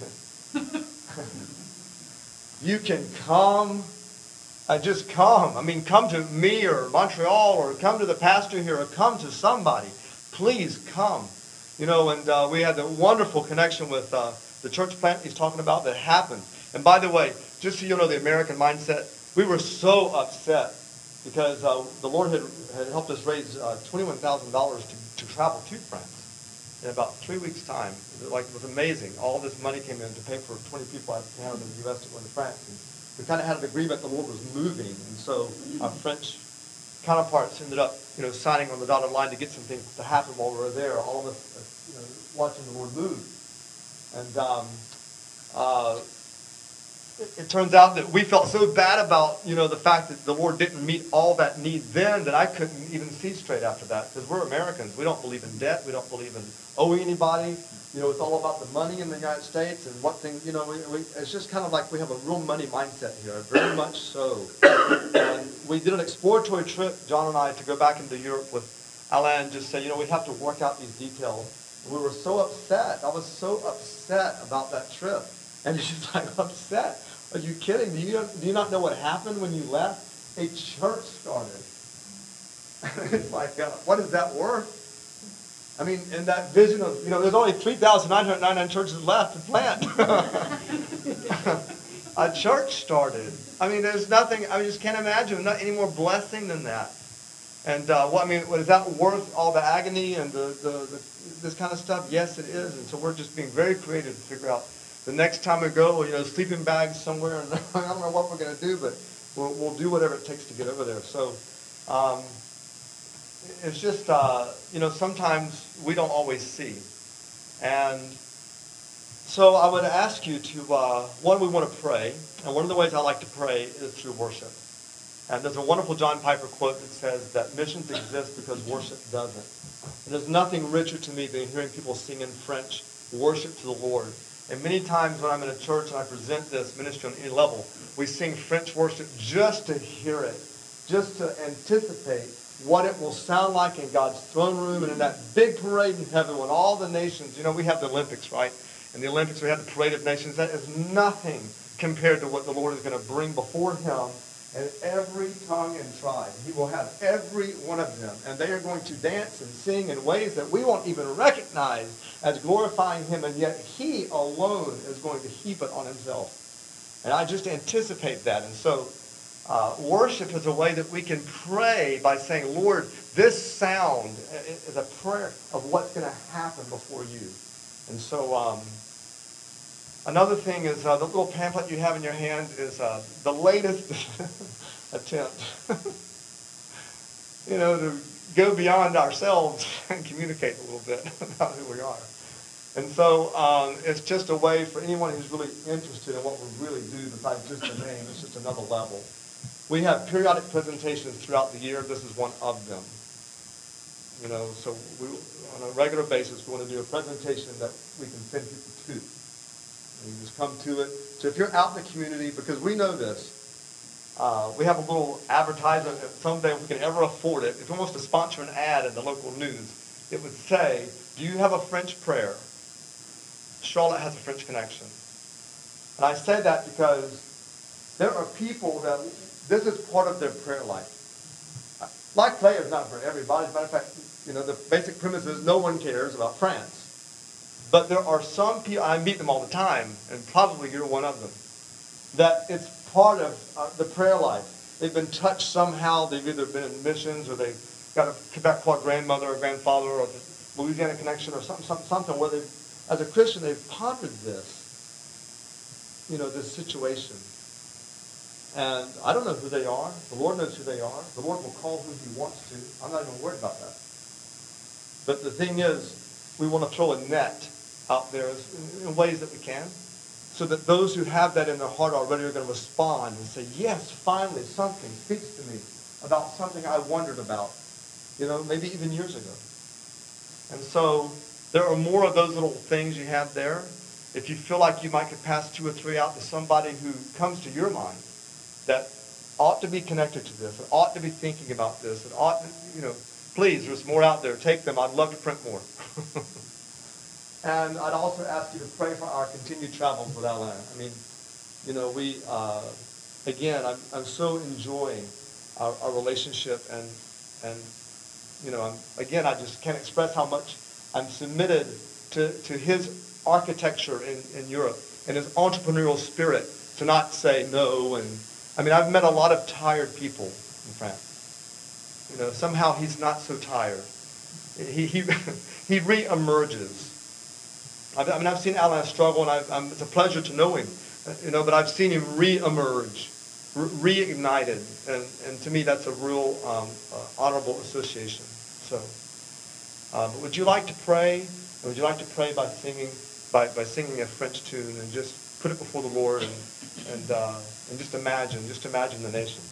You can come. Just come. Come to me or Montreal, or come to the pastor here, or come to somebody. Please come. And we had the wonderful connection with the church plant he's talking about that happened. And by the way, just so you know the American mindset, we were so upset because the Lord had helped us raise $21,000 to travel to France in about 3 weeks' time. It was amazing. All this money came in to pay for 20 people out of Canada and the U.S. to go to France. And we kind of had an agreement the Lord was moving, and so our French counterparts ended up, signing on the dotted line to get some things to happen while we were there. All of us, watching the Lord move, and it turns out that we felt so bad about, the fact that the Lord didn't meet all that need then that I couldn't even see straight after that, because we're Americans. We don't believe in debt. We don't believe in owing anybody. It's all about the money in the United States and what things, it's just kind of like we have a real money mindset here, very much so. And we did an exploratory trip, John and I, to go back into Europe with Alain, and just say, we have to work out these details. And we were so upset. I was so upset about that trip. And he's just like, upset? Are you kidding? Do you not know what happened when you left? A church started. It's like, what is that worth? In that vision of, there's only 3,999 churches left to plant. A church started. There's nothing, I just can't imagine not any more blessing than that. And is that worth all the agony and this kind of stuff? Yes, it is. And so we're just being very creative to figure out the next time we go, sleeping bags somewhere. And I don't know what we're going to do, but we'll do whatever it takes to get over there. So, it's just, sometimes we don't always see. And so I would ask you to, one, we want to pray. And one of the ways I like to pray is through worship. And there's a wonderful John Piper quote that says that missions exist because worship doesn't. And there's nothing richer to me than hearing people sing in French, worship to the Lord. And many times when I'm in a church and I present this ministry on any level, we sing French worship just to hear it, just to anticipate what it will sound like in God's throne room and in that big parade in heaven when all the nations, you know, we have the Olympics, right? In the Olympics we have the parade of nations. That is nothing compared to what the Lord is going to bring before him in every tongue and tribe. He will have every one of them, and they are going to dance and sing in ways that we won't even recognize as glorifying him, and yet he alone is going to heap it on himself. And I just anticipate that. And so worship is a way that we can pray by saying, Lord, this sound is a prayer of what's going to happen before you. And so another thing is the little pamphlet you have in your hand is the latest attempt, you know, to go beyond ourselves and communicate a little bit about who we are. And so it's just a way for anyone who's really interested in what we really do besides just the name. It's just another level. We have periodic presentations throughout the year. This is one of them. You know, so we, on a regular basis, we want to do a presentation that we can send people to. And you just come to it. So if you're out in the community, because we know this, we have a little advertisement that someday if we can ever afford it, if we want to sponsor an ad in the local news, it would say, do you have a French prayer? Charlotte has a French connection. And I say that because there are people that this is part of their prayer life. Like prayer is not for everybody. As a matter of fact, you know, the basic premise is no one cares about France. But there are some people, I meet them all the time, and probably you're one of them, that it's part of the prayer life. They've been touched somehow. They've either been in missions, or they've got a Quebecois grandmother or grandfather, or the Louisiana connection, or something where they, as a Christian, they've pondered this, you know, this situation. And I don't know who they are. The Lord knows who they are. The Lord will call who he wants to. I'm not even worried about that. But the thing is, we want to throw a net out there in ways that we can, so that those who have that in their heart already are going to respond and say, yes, finally something speaks to me about something I wondered about, you know, maybe even years ago. And so there are more of those little things you have there. If you feel like you might could pass 2 or 3 out to somebody who comes to your mind that ought to be connected to this, and ought to be thinking about this, and ought to, you know, please, there's more out there. Take them. I'd love to print more. And I'd also ask you to pray for our continued travels with Alain. I mean, you know, we, again, I'm so enjoying our relationship, and you know, I just can't express how much I'm submitted to his architecture in Europe and his entrepreneurial spirit to not say no. And I mean, I've met a lot of tired people in France. You know, somehow he's not so tired. He re-emerges. I mean, I've seen Alain struggle, and it's a pleasure to know him. You know, but I've seen him re-emerge, reignited, and to me that's a real honorable association. So, but would you like to pray? Or would you like to pray by singing a French tune and just put it before the Lord and just imagine the nations?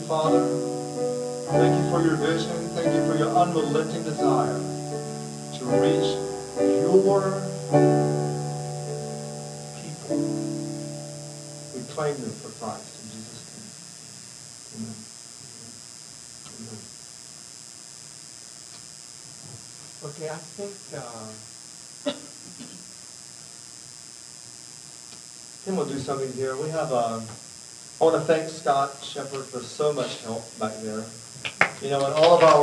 Father. Thank you for your vision. Thank you for your unrelenting desire to reach your people. We claim them for Christ. In Jesus' name. Amen. Amen. Okay, I think Tim will do something here. We have I want to thank Scott Shepard for so much help back there. You know, and all of our,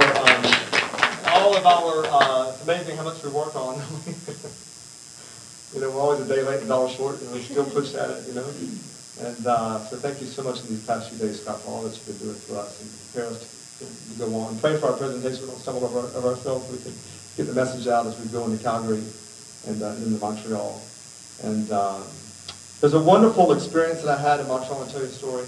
it's amazing how much we work on. You know, we're always a day late and a dollar short, and we still push at it, you know. And so thank you so much in these past few days, Scott, for all that you've been doing for us and prepare us to go on. Pray for our presentation. We don't stumble over ourselves. We can get the message out as we go into Calgary and into Montreal. And there's a wonderful experience that I had in Montreal. I'll tell you a story.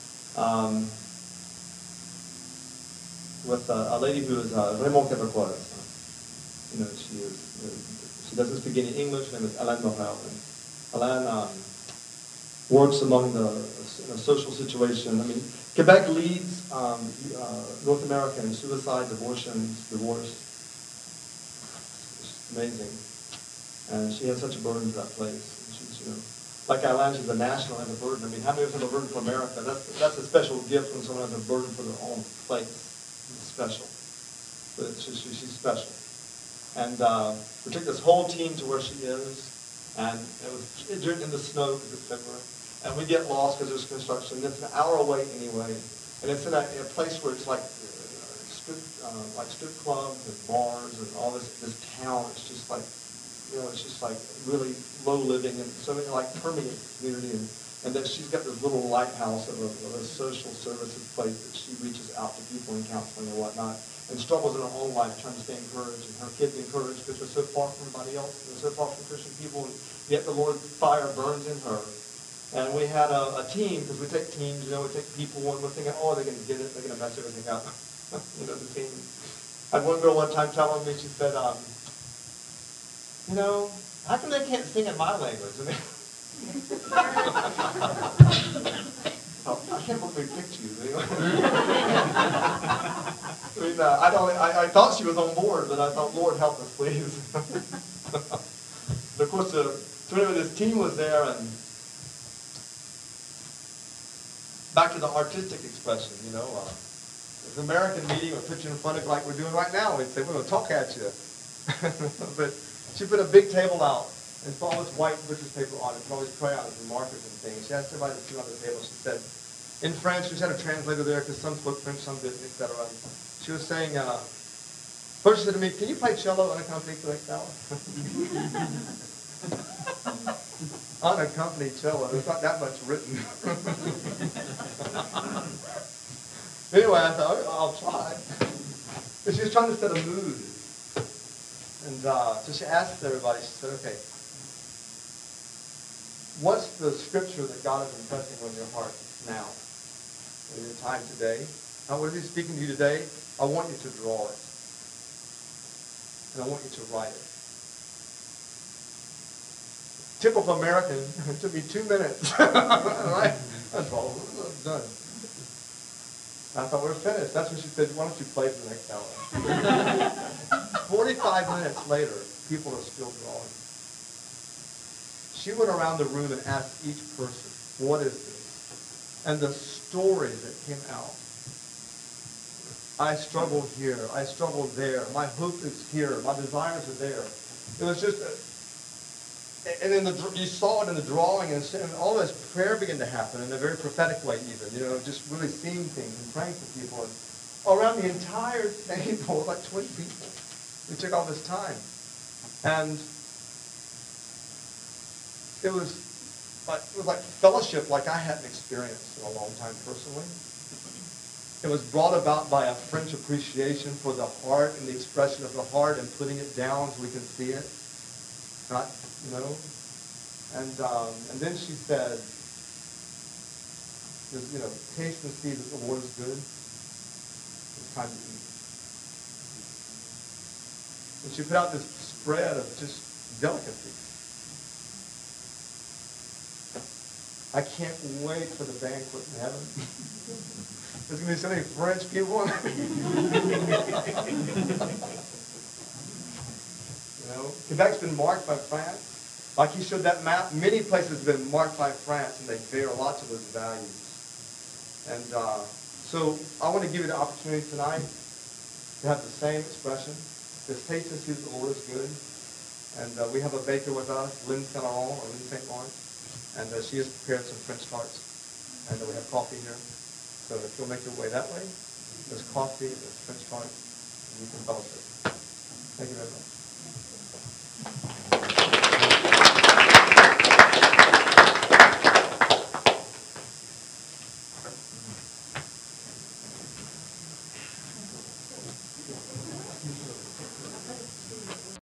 With a lady who is Raymond Québécoise. You know, she doesn't speak any English. Her name is Alain Morel. And Alain works among in a social situation. I mean, Quebec leads North America in suicide, divorce. It's amazing. And she has such a burden for that place. And she's, you know, like Alain, she's a national and a burden. I mean, how many of us have a burden for America? That's a special gift when someone has a burden for their own place. It's special. But she's special. And we took this whole team to where she is, and it was in the snow because it's February. And we get lost because there's construction. It's an hour away anyway, and it's in a place where it's like strip clubs and bars and all this town. It's just like, you know, it's just like really low living and something like permeate community. And that she's got this little lighthouse of a social services place that she reaches out to people in counseling and whatnot, and struggles in her own life trying to stay encouraged, and her kids encouraged because they're so far from everybody else, and they're so far from Christian people, and yet the Lord's fire burns in her. And we had a team, because we take teams, you know, we take people, and we're thinking, oh, they're going to get it, they're going to mess everything up. You know, the team. I had one girl one time telling me, she said, you know, how come they can't sing in my language? I mean, I can't believe they picked you. I mean, I thought she was on board, but I thought, Lord, help us, please. But of course, so anyway, this team was there, and back to the artistic expression, you know, the American meeting would put you in front of like we're doing right now. We'd say, we're going to talk at you. But she put a big table out, and it's all this white butcher's paper on it, and all these crayons and markers and things. She asked everybody to sit on the table. She said, in French, she had a translator there because some spoke French, some didn't, etc. She was saying, first she said to me, can you play cello unaccompanied to hour? Unaccompanied cello. There's not that much written. Anyway, I thought, I'll try. But she was trying to set a mood. And so she asked everybody, she said, okay, what's the scripture that God is impressing on your heart now? In your time today? What is he speaking to you today? I want you to draw it. And I want you to write it. Typical American, it took me 2 minutes. Right? That's all. Done. I thought, we're finished. That's when she said, why don't you play for the next hour? 45 minutes later, people are still drawing. She went around the room and asked each person, what is this? And the story that came out. I struggle here. I struggle there. My hope is here. My desires are there. It was just, and then you saw it in the drawing, and all this prayer began to happen in a very prophetic way even, you know, just really seeing things and praying for people. And around the entire table, like 20 people. We took all this time. And it was like fellowship like I hadn't experienced in a long time personally. It was brought about by a French appreciation for the heart and the expression of the heart and putting it down so we can see it. Not, you know. And then she said, you know, taste and see that the Lord is good. It's time to eat. And she put out this spread of just delicacies. I can't wait for the banquet in heaven. There's going to be so many French people. Quebec's been marked by France. Like he showed that map, many places have been marked by France, and they bear lots of those values. And so I want to give you the opportunity tonight to have the same expression. Just taste and see that the Lord is good. And we have a baker with us, Lynn Saint Laurent, or Lynn Saint Laurent, and she has prepared some French tarts. And we have coffee here. So if you'll make your way that way, there's coffee, there's French tarts, and you can fellowship. Thank you very much.